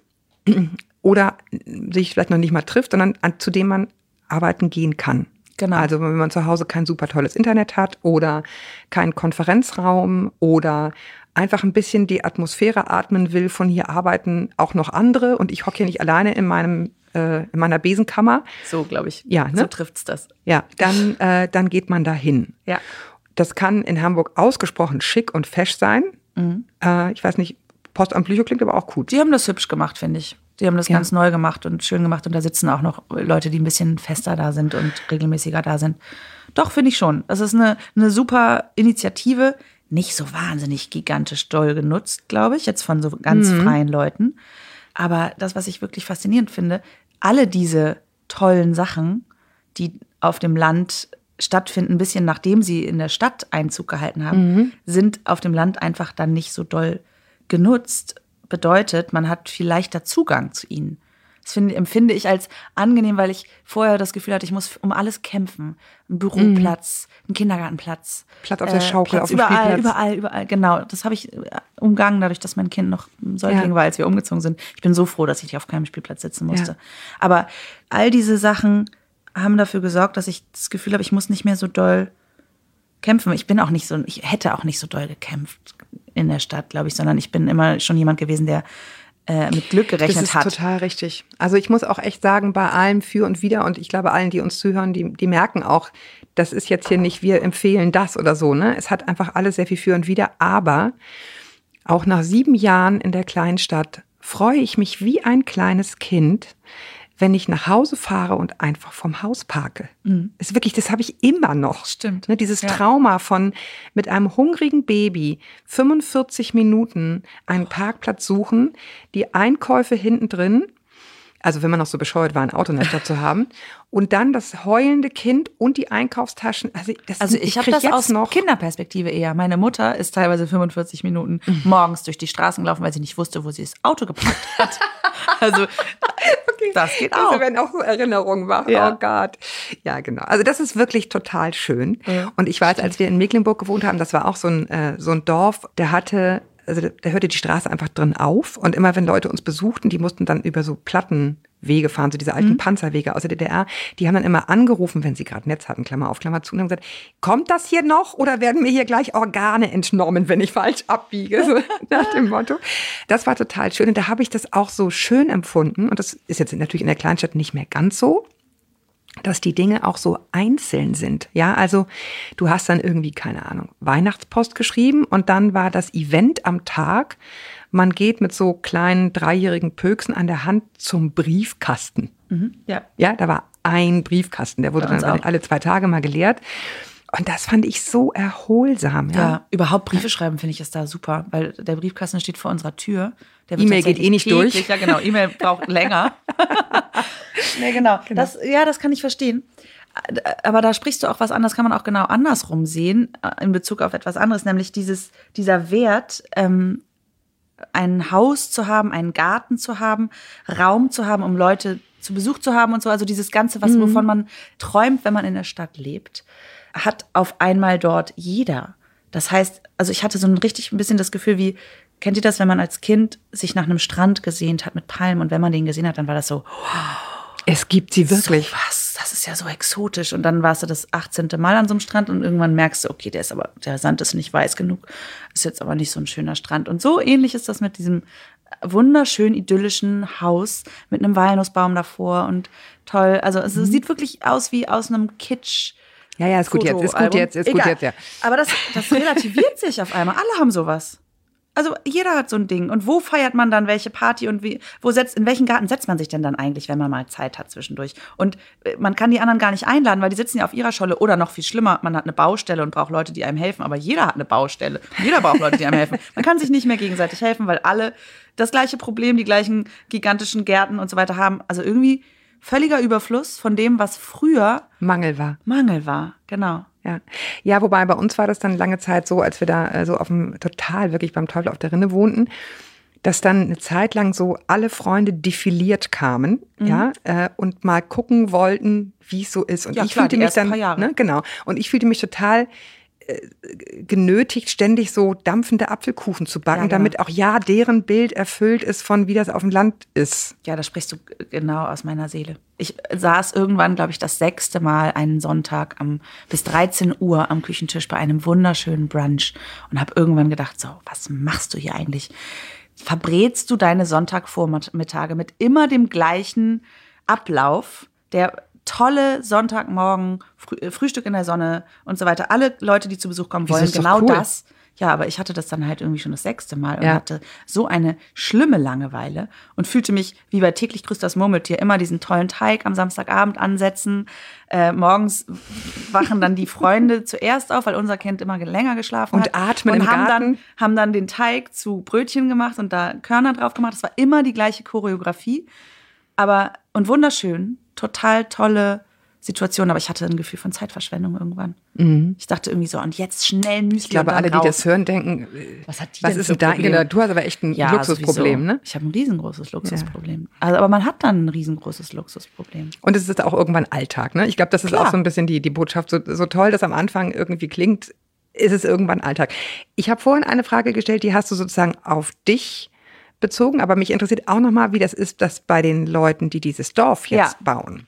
oder sich vielleicht noch nicht mal trifft, sondern an, zu dem man arbeiten gehen kann. Genau. Also wenn man zu Hause kein super tolles Internet hat oder keinen Konferenzraum oder einfach ein bisschen die Atmosphäre atmen will, von hier arbeiten auch noch andere und ich hocke hier nicht alleine in meinem äh, in meiner Besenkammer. So, glaube ich. Ja, ne? So trifft's das. Ja, dann äh, dann geht man da hin. Ja. Das kann in Hamburg ausgesprochen schick und fesch sein. Mhm. Äh, ich weiß nicht, Postamt Lüchow klingt aber auch gut. Die haben das hübsch gemacht, finde ich. Die haben das ja. ganz neu gemacht und schön gemacht und da sitzen auch noch Leute, die ein bisschen fester da sind und regelmäßiger da sind. Doch, finde ich schon. Das ist eine, eine super Initiative. Nicht so wahnsinnig gigantisch doll genutzt, glaube ich, jetzt von so ganz mhm. freien Leuten. Aber das, was ich wirklich faszinierend finde, alle diese tollen Sachen, die auf dem Land stattfinden, ein bisschen nachdem sie in der Stadt Einzug gehalten haben, mhm. sind auf dem Land einfach dann nicht so doll genutzt. Bedeutet, man hat viel leichter Zugang zu ihnen. Das finde, empfinde ich als angenehm, weil ich vorher das Gefühl hatte, ich muss um alles kämpfen. Ein Büroplatz, mhm. ein Kindergartenplatz. Platz auf der Schaukel, Platz auf dem überall, Spielplatz. Überall, überall, genau. Das habe ich umgangen, dadurch, dass mein Kind noch ein Säugling ja. war, als wir umgezogen sind. Ich bin so froh, dass ich auf keinem Spielplatz sitzen musste. Ja. Aber all diese Sachen haben dafür gesorgt, dass ich das Gefühl habe, ich muss nicht mehr so doll kämpfen. Ich bin auch nicht so, ich hätte auch nicht so doll gekämpft in der Stadt, glaube ich, sondern ich bin immer schon jemand gewesen, der äh, mit Glück gerechnet hat. Das ist hat. Total richtig. Also ich muss auch echt sagen, bei allem für und wider und ich glaube, allen, die uns zuhören, die, die merken auch, das ist jetzt hier nicht, wir empfehlen das oder so, ne? Es hat einfach alles sehr viel für und wider, aber auch nach sieben Jahren in der Kleinstadt freue ich mich wie ein kleines Kind, wenn ich nach Hause fahre und einfach vom Haus parke. Mhm. Ist wirklich, das habe ich immer noch. Stimmt. Ne, dieses ja. Trauma von mit einem hungrigen Baby fünfundvierzig Minuten einen Parkplatz suchen, die Einkäufe hinten drin, also wenn man noch so bescheuert war, ein Auto in der Stadt zu haben, und dann das heulende Kind und die Einkaufstaschen. Also, das, also ich, ich habe das jetzt aus noch Kinderperspektive eher. Meine Mutter ist teilweise fünfundvierzig Minuten mhm. morgens durch die Straßen gelaufen, weil sie nicht wusste, wo sie das Auto geparkt hat. Also okay. Das geht auch. Also wenn auch so Erinnerungen wach. Ja. Oh Gott. Ja, genau. Also das ist wirklich total schön. Ja. Und ich weiß, als wir in Mecklenburg gewohnt haben, das war auch so ein, äh, so ein Dorf, der hatte, also da hörte die Straße einfach drin auf. Und immer wenn Leute uns besuchten, die mussten dann über so Plattenwege fahren, so diese alten mhm. Panzerwege aus der D D R. Die haben dann immer angerufen, wenn sie gerade Netz hatten, Klammer auf, Klammer zu, und haben gesagt, kommt das hier noch oder werden mir hier gleich Organe entnommen, wenn ich falsch abbiege? So nach dem Motto. Das war total schön. Und da habe ich das auch so schön empfunden. Und das ist jetzt natürlich in der Kleinstadt nicht mehr ganz so, dass die Dinge auch so einzeln sind. Ja, also du hast dann irgendwie, keine Ahnung, Weihnachtspost geschrieben und dann war das Event am Tag. Man geht mit so kleinen dreijährigen Pöksen an der Hand zum Briefkasten. Mhm, ja. Ja, da war ein Briefkasten, der wurde dann auch alle zwei Tage mal geleert. Und das fand ich so erholsam. Ja, ja, überhaupt Briefe schreiben finde ich ist da super, weil der Briefkasten steht vor unserer Tür. E-Mail geht eh nicht täglich, durch. Ja, genau. E-Mail braucht länger. Nee, genau. genau. Das, ja, das kann ich verstehen. Aber da sprichst du auch was an, das kann man auch genau andersrum sehen, in Bezug auf etwas anderes, nämlich dieses, dieser Wert, ähm, ein Haus zu haben, einen Garten zu haben, Raum zu haben, um Leute zu Besuch zu haben und so. Also dieses Ganze, was, wovon man träumt, wenn man in der Stadt lebt, hat auf einmal dort jeder. Das heißt, also ich hatte so ein richtig ein bisschen das Gefühl wie, kennt ihr das, wenn man als Kind sich nach einem Strand gesehnt hat mit Palmen und wenn man den gesehen hat, dann war das so, wow, es gibt sie wirklich. So was, das das ist ja so exotisch. Und dann warst du das achtzehnte Mal an so einem Strand und irgendwann merkst du, okay, der ist aber, der Sand ist nicht weiß genug. Ist jetzt aber nicht so ein schöner Strand. Und so ähnlich ist das mit diesem wunderschön idyllischen Haus mit einem Walnussbaum davor und toll. Also es mhm. sieht wirklich aus wie aus einem Kitsch. Ja, ja, ist gut jetzt, ist gut jetzt, ist Egal. gut jetzt, ja. Aber das, das relativiert sich auf einmal. Alle haben sowas. Also jeder hat so ein Ding. Und wo feiert man dann welche Party und wie, wo setzt, in welchen Garten setzt man sich denn dann eigentlich, wenn man mal Zeit hat zwischendurch? Und man kann die anderen gar nicht einladen, weil die sitzen ja auf ihrer Scholle. Oder noch viel schlimmer, man hat eine Baustelle und braucht Leute, die einem helfen. Aber jeder hat eine Baustelle. Jeder braucht Leute, die einem helfen. Man kann sich nicht mehr gegenseitig helfen, weil alle das gleiche Problem, die gleichen gigantischen Gärten und so weiter haben. Also irgendwie völliger Überfluss von dem, was früher Mangel war. Mangel war, genau. Ja. ja, wobei bei uns war das dann lange Zeit so, als wir da äh, so auf dem, total wirklich beim Teufel auf der Rinne wohnten, dass dann eine Zeit lang so alle Freunde defiliert kamen, mhm. ja, äh, und mal gucken wollten, wie es so ist. Und ja, ich klar, fühlte die mich dann, paar Jahre. Ne, genau, und ich fühlte mich total genötigt, ständig so dampfende Apfelkuchen zu backen, ja, genau. damit auch ja deren Bild erfüllt ist von, wie das auf dem Land ist. Ja, da sprichst du genau aus meiner Seele. Ich saß irgendwann, glaube ich, das sechste Mal einen Sonntag am, bis dreizehn Uhr am Küchentisch bei einem wunderschönen Brunch und habe irgendwann gedacht, so, was machst du hier eigentlich? Verbrätst du deine Sonntagvormittage mit immer dem gleichen Ablauf, der tolle Sonntagmorgen, Früh, Frühstück in der Sonne und so weiter. Alle Leute, die zu Besuch kommen wollen, genau cool. das. Ja, aber ich hatte das dann halt irgendwie schon das sechste Mal und ja. hatte so eine schlimme Langeweile und fühlte mich wie bei täglich grüßt das Murmeltier, immer diesen tollen Teig am Samstagabend ansetzen. Äh, morgens wachen dann die Freunde zuerst auf, weil unser Kind immer länger geschlafen und hat. Atmen und im haben Garten. Dann, haben dann den Teig zu Brötchen gemacht und da Körner drauf gemacht. Das war immer die gleiche Choreografie. Aber, und wunderschön, total tolle Situation, aber ich hatte ein Gefühl von Zeitverschwendung irgendwann. Mhm. Ich dachte irgendwie so, und jetzt schnell Müsli. Ich glaube, alle, raus. die das hören, denken, was, hat die was denn ist denn da? Genau, du hast aber echt ein ja, Luxusproblem, sowieso. ne? Ich habe ein riesengroßes Luxusproblem. Ja. Also, aber man hat dann ein riesengroßes Luxusproblem. Und es ist auch irgendwann Alltag, ne? Ich glaube, das ist Klar. auch so ein bisschen die, die Botschaft. So, so toll das am Anfang irgendwie klingt, ist es irgendwann Alltag. Ich habe vorhin eine Frage gestellt, die hast du sozusagen auf dich bezogen, aber mich interessiert auch nochmal, wie das ist, dass bei den Leuten, die dieses Dorf jetzt ja. bauen.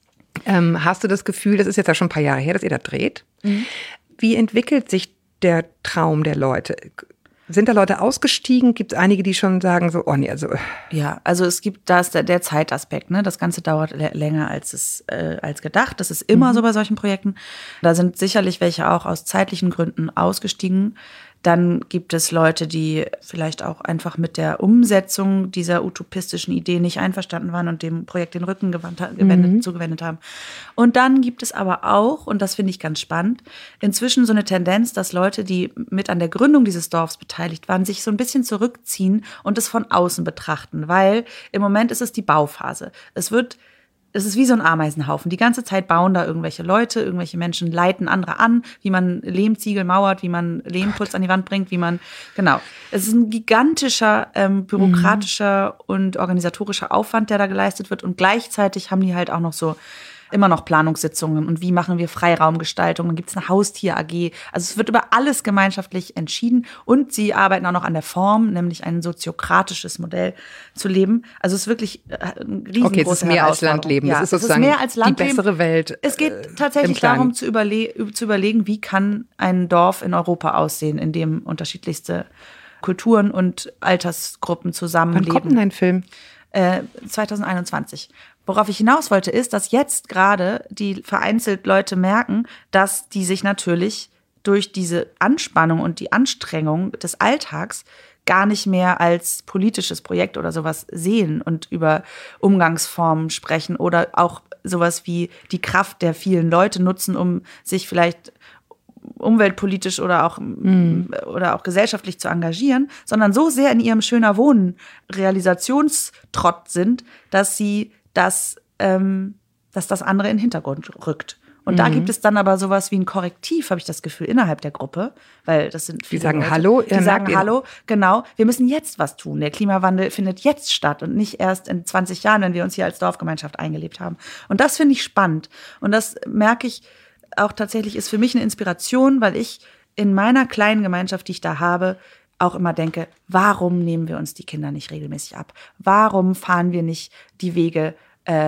Ähm, hast du das Gefühl, das ist jetzt ja schon ein paar Jahre her, dass ihr da dreht? Mhm. Wie entwickelt sich der Traum der Leute? Sind da Leute ausgestiegen? Gibt es einige, die schon sagen so, oh nee, also... Ja, also es gibt, da ist der, der Zeitaspekt, ne? Das Ganze dauert l- länger als es äh, als gedacht. Das ist immer mhm. so bei solchen Projekten. Da sind sicherlich welche auch aus zeitlichen Gründen ausgestiegen. Dann gibt es Leute, die vielleicht auch einfach mit der Umsetzung dieser utopistischen Idee nicht einverstanden waren und dem Projekt den Rücken gewandt, gewendet, mhm. zugewendet haben. Und dann gibt es aber auch, und das finde ich ganz spannend, inzwischen so eine Tendenz, dass Leute, die mit an der Gründung dieses Dorfs beteiligt waren, sich so ein bisschen zurückziehen und es von außen betrachten. Weil im Moment ist es die Bauphase. Es wird... Es ist wie so ein Ameisenhaufen. Die ganze Zeit bauen da irgendwelche Leute, irgendwelche Menschen leiten andere an, wie man Lehmziegel mauert, wie man Lehmputz an die Wand bringt, wie man, genau. Es ist ein gigantischer ähm, bürokratischer mhm. und organisatorischer Aufwand, der da geleistet wird. Und gleichzeitig haben die halt auch noch so immer noch Planungssitzungen und wie machen wir Freiraumgestaltung. Dann gibt es eine Haustier-A G. Also es wird über alles gemeinschaftlich entschieden und sie arbeiten auch noch an der Form, nämlich ein soziokratisches Modell zu leben. Also es ist wirklich ein riesengroße Okay, es ist mehr als Landleben. Ja, das ist sozusagen es ist mehr als Landleben. Die bessere Welt. Es geht tatsächlich darum zu, überle- zu überlegen, wie kann ein Dorf in Europa aussehen, in dem unterschiedlichste Kulturen und Altersgruppen zusammenleben. Wann kommt denn ein Film? Äh, zwanzig einundzwanzig. Worauf ich hinaus wollte, ist, dass jetzt gerade die vereinzelt Leute merken, dass die sich natürlich durch diese Anspannung und die Anstrengung des Alltags gar nicht mehr als politisches Projekt oder sowas sehen und über Umgangsformen sprechen oder auch sowas wie die Kraft der vielen Leute nutzen, um sich vielleicht umweltpolitisch oder auch, mhm. oder auch gesellschaftlich zu engagieren, sondern so sehr in ihrem schöner Wohnen Realisationstrott sind, dass sie das, ähm, dass das andere in den Hintergrund rückt. Und mhm. da gibt es dann aber sowas wie ein Korrektiv, habe ich das Gefühl, innerhalb der Gruppe, weil das sind viele Die sagen Leute, Hallo, die sagen Hallo, genau, wir müssen jetzt was tun. Der Klimawandel findet jetzt statt und nicht erst in zwanzig Jahren, wenn wir uns hier als Dorfgemeinschaft eingelebt haben. Und das finde ich spannend. Und das merke ich auch tatsächlich, ist für mich eine Inspiration, weil ich in meiner kleinen Gemeinschaft, die ich da habe, auch immer denke, warum nehmen wir uns die Kinder nicht regelmäßig ab? Warum fahren wir nicht die Wege äh,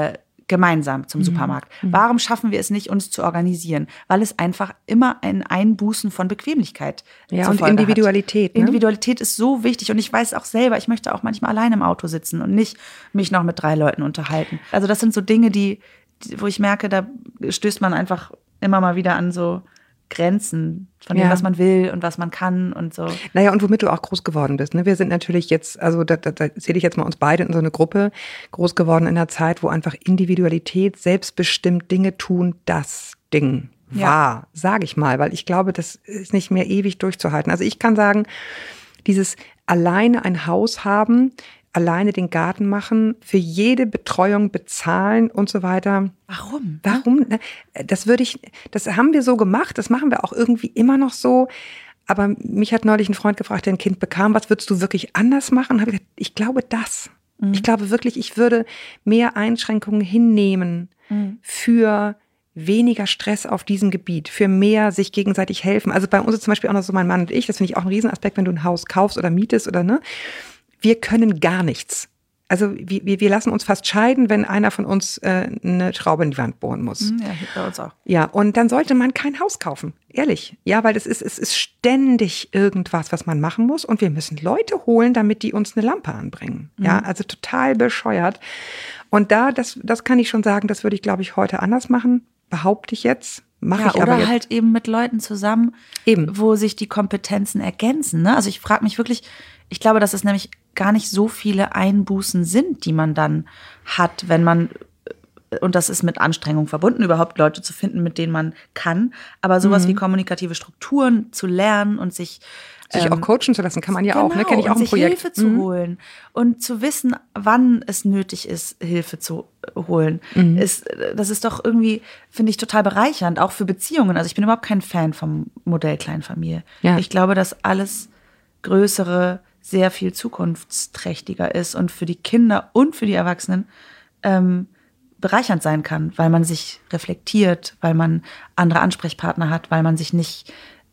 gemeinsam zum Supermarkt? Mhm. Warum schaffen wir es nicht, uns zu organisieren? Weil es einfach immer ein Einbußen von Bequemlichkeit ja, zur und Folge Individualität. hat. Ne? Individualität ist so wichtig und ich weiß auch selber, ich möchte auch manchmal allein im Auto sitzen und nicht mich noch mit drei Leuten unterhalten. Also das sind so Dinge, die, die wo ich merke, da stößt man einfach immer mal wieder an so Grenzen von dem, ja. was man will und was man kann und so. Naja, und womit du auch groß geworden bist. Ne? Wir sind natürlich jetzt, also da, da, da zähle ich jetzt mal uns beide in so eine Gruppe, groß geworden in einer Zeit, wo einfach Individualität, selbstbestimmt Dinge tun, das Ding Ja. war, sage ich mal, weil ich glaube, das ist nicht mehr ewig durchzuhalten. Also ich kann sagen, dieses alleine ein Haus haben, alleine den Garten machen, für jede Betreuung bezahlen und so weiter. Warum? Warum? Das würde ich, das haben wir so gemacht, das machen wir auch irgendwie immer noch so. Aber mich hat neulich ein Freund gefragt, der ein Kind bekam, was würdest du wirklich anders machen? Und habe ich gesagt, ich glaube das. Mhm. Ich glaube wirklich, ich würde mehr Einschränkungen hinnehmen mhm. für weniger Stress auf diesem Gebiet, für mehr sich gegenseitig helfen. Also bei uns ist zum Beispiel auch noch so mein Mann und ich, das finde ich auch ein Riesenaspekt, wenn du ein Haus kaufst oder mietest oder ne. Wir können gar nichts. Also wir, wir lassen uns fast scheiden, wenn einer von uns äh, eine Schraube in die Wand bohren muss. Ja, bei uns auch. Ja, und dann sollte man kein Haus kaufen, ehrlich. Ja, weil es ist, es ist ständig irgendwas, was man machen muss. Und wir müssen Leute holen, damit die uns eine Lampe anbringen. Mhm. Ja, also total bescheuert. Und da, das, das kann ich schon sagen, das würde ich, glaube ich, heute anders machen, behaupte ich jetzt. Mache ja, ich aber oder jetzt. halt eben mit Leuten zusammen, eben. wo sich die Kompetenzen ergänzen. Ne? Also ich frage mich wirklich, ich glaube, dass es nämlich gar nicht so viele Einbußen sind, die man dann hat, wenn man, und das ist mit Anstrengung verbunden, überhaupt Leute zu finden, mit denen man kann, aber sowas mhm. wie kommunikative Strukturen zu lernen und sich Sich ähm, auch coachen zu lassen, kann man ja genau, auch, ne? Kenne ich auch ein sich Projekt. Hilfe zu mhm. holen und zu wissen, wann es nötig ist, Hilfe zu holen. Mhm. Ist, das ist doch irgendwie, finde ich, total bereichernd, auch für Beziehungen. Also ich bin überhaupt kein Fan vom Modell Kleinfamilie. Ja. Ich glaube, dass alles Größere sehr viel zukunftsträchtiger ist und für die Kinder und für die Erwachsenen ähm, bereichernd sein kann, weil man sich reflektiert, weil man andere Ansprechpartner hat, weil man sich nicht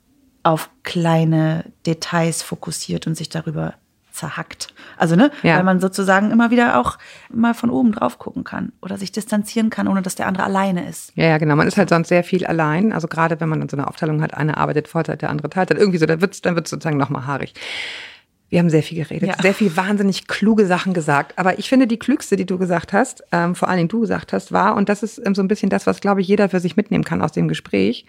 auf kleine Details fokussiert und sich darüber zerhackt. Also, ne, ja. weil man sozusagen immer wieder auch mal von oben drauf gucken kann oder sich distanzieren kann, ohne dass der andere alleine ist. Ja, ja, genau. Man ist halt sonst sehr viel allein. Also gerade wenn man dann so eine Aufteilung hat, einer arbeitet Vollzeit, der andere Teilzeit, irgendwie so, dann wird's, dann wird's sozusagen nochmal haarig. Wir haben sehr viel geredet, ja. sehr viel wahnsinnig kluge Sachen gesagt. Aber ich finde, die klügste, die du gesagt hast, ähm, vor allen Dingen du gesagt hast, war, und das ist ähm, so ein bisschen das, was, glaube ich, jeder für sich mitnehmen kann aus dem Gespräch,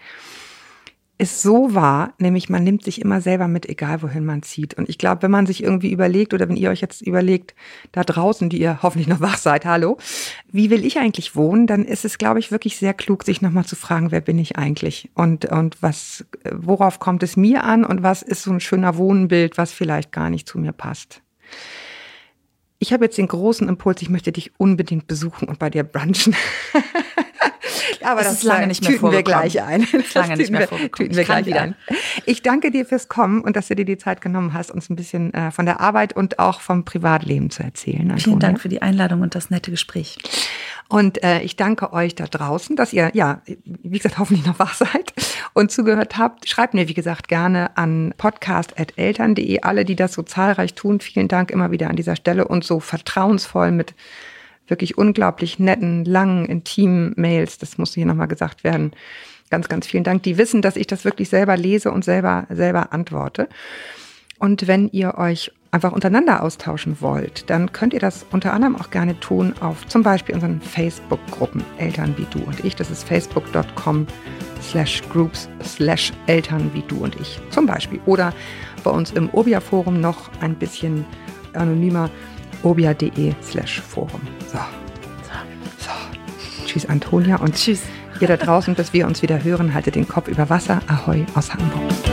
ist so wahr, nämlich man nimmt sich immer selber mit, egal wohin man zieht. Und ich glaube, wenn man sich irgendwie überlegt oder wenn ihr euch jetzt überlegt, da draußen, die ihr hoffentlich noch wach seid, hallo, wie will ich eigentlich wohnen, dann ist es, glaube ich, wirklich sehr klug, sich nochmal zu fragen, wer bin ich eigentlich und, und was, worauf kommt es mir an und was ist so ein schöner Wohnbild, was vielleicht gar nicht zu mir passt. Ich habe jetzt den großen Impuls, ich möchte dich unbedingt besuchen und bei dir brunchen. Aber das, das ist lange nicht mehr tüten wir gleich ein. Das lange nicht mehr vorgekommen. Tüten wir gleich ein. Ich danke dir fürs Kommen und dass du dir die Zeit genommen hast, uns ein bisschen äh, von der Arbeit und auch vom Privatleben zu erzählen. Antonia. Vielen Dank für die Einladung und das nette Gespräch. Und äh, ich danke euch da draußen, dass ihr, ja, wie gesagt, hoffentlich noch wach seid und zugehört habt. Schreibt mir, wie gesagt, gerne an podcast at eltern punkt de. Alle, die das so zahlreich tun, vielen Dank immer wieder an dieser Stelle und so vertrauensvoll mit wirklich unglaublich netten, langen, intimen Mails. Das muss hier nochmal gesagt werden. Ganz, ganz vielen Dank. Die wissen, dass ich das wirklich selber lese und selber, selber antworte. Und wenn ihr euch einfach untereinander austauschen wollt, dann könnt ihr das unter anderem auch gerne tun auf zum Beispiel unseren Facebook-Gruppen Eltern wie du und ich. Das ist facebook dot com slash groups slash Eltern wie du und ich zum Beispiel. Oder bei uns im Obia-Forum noch ein bisschen anonymer, obia.de slash Forum. So. so. So. Tschüss, Antonia. Und tschüss. Ihr da draußen, bis wir uns wieder hören, haltet den Kopf über Wasser. Ahoi aus Hamburg.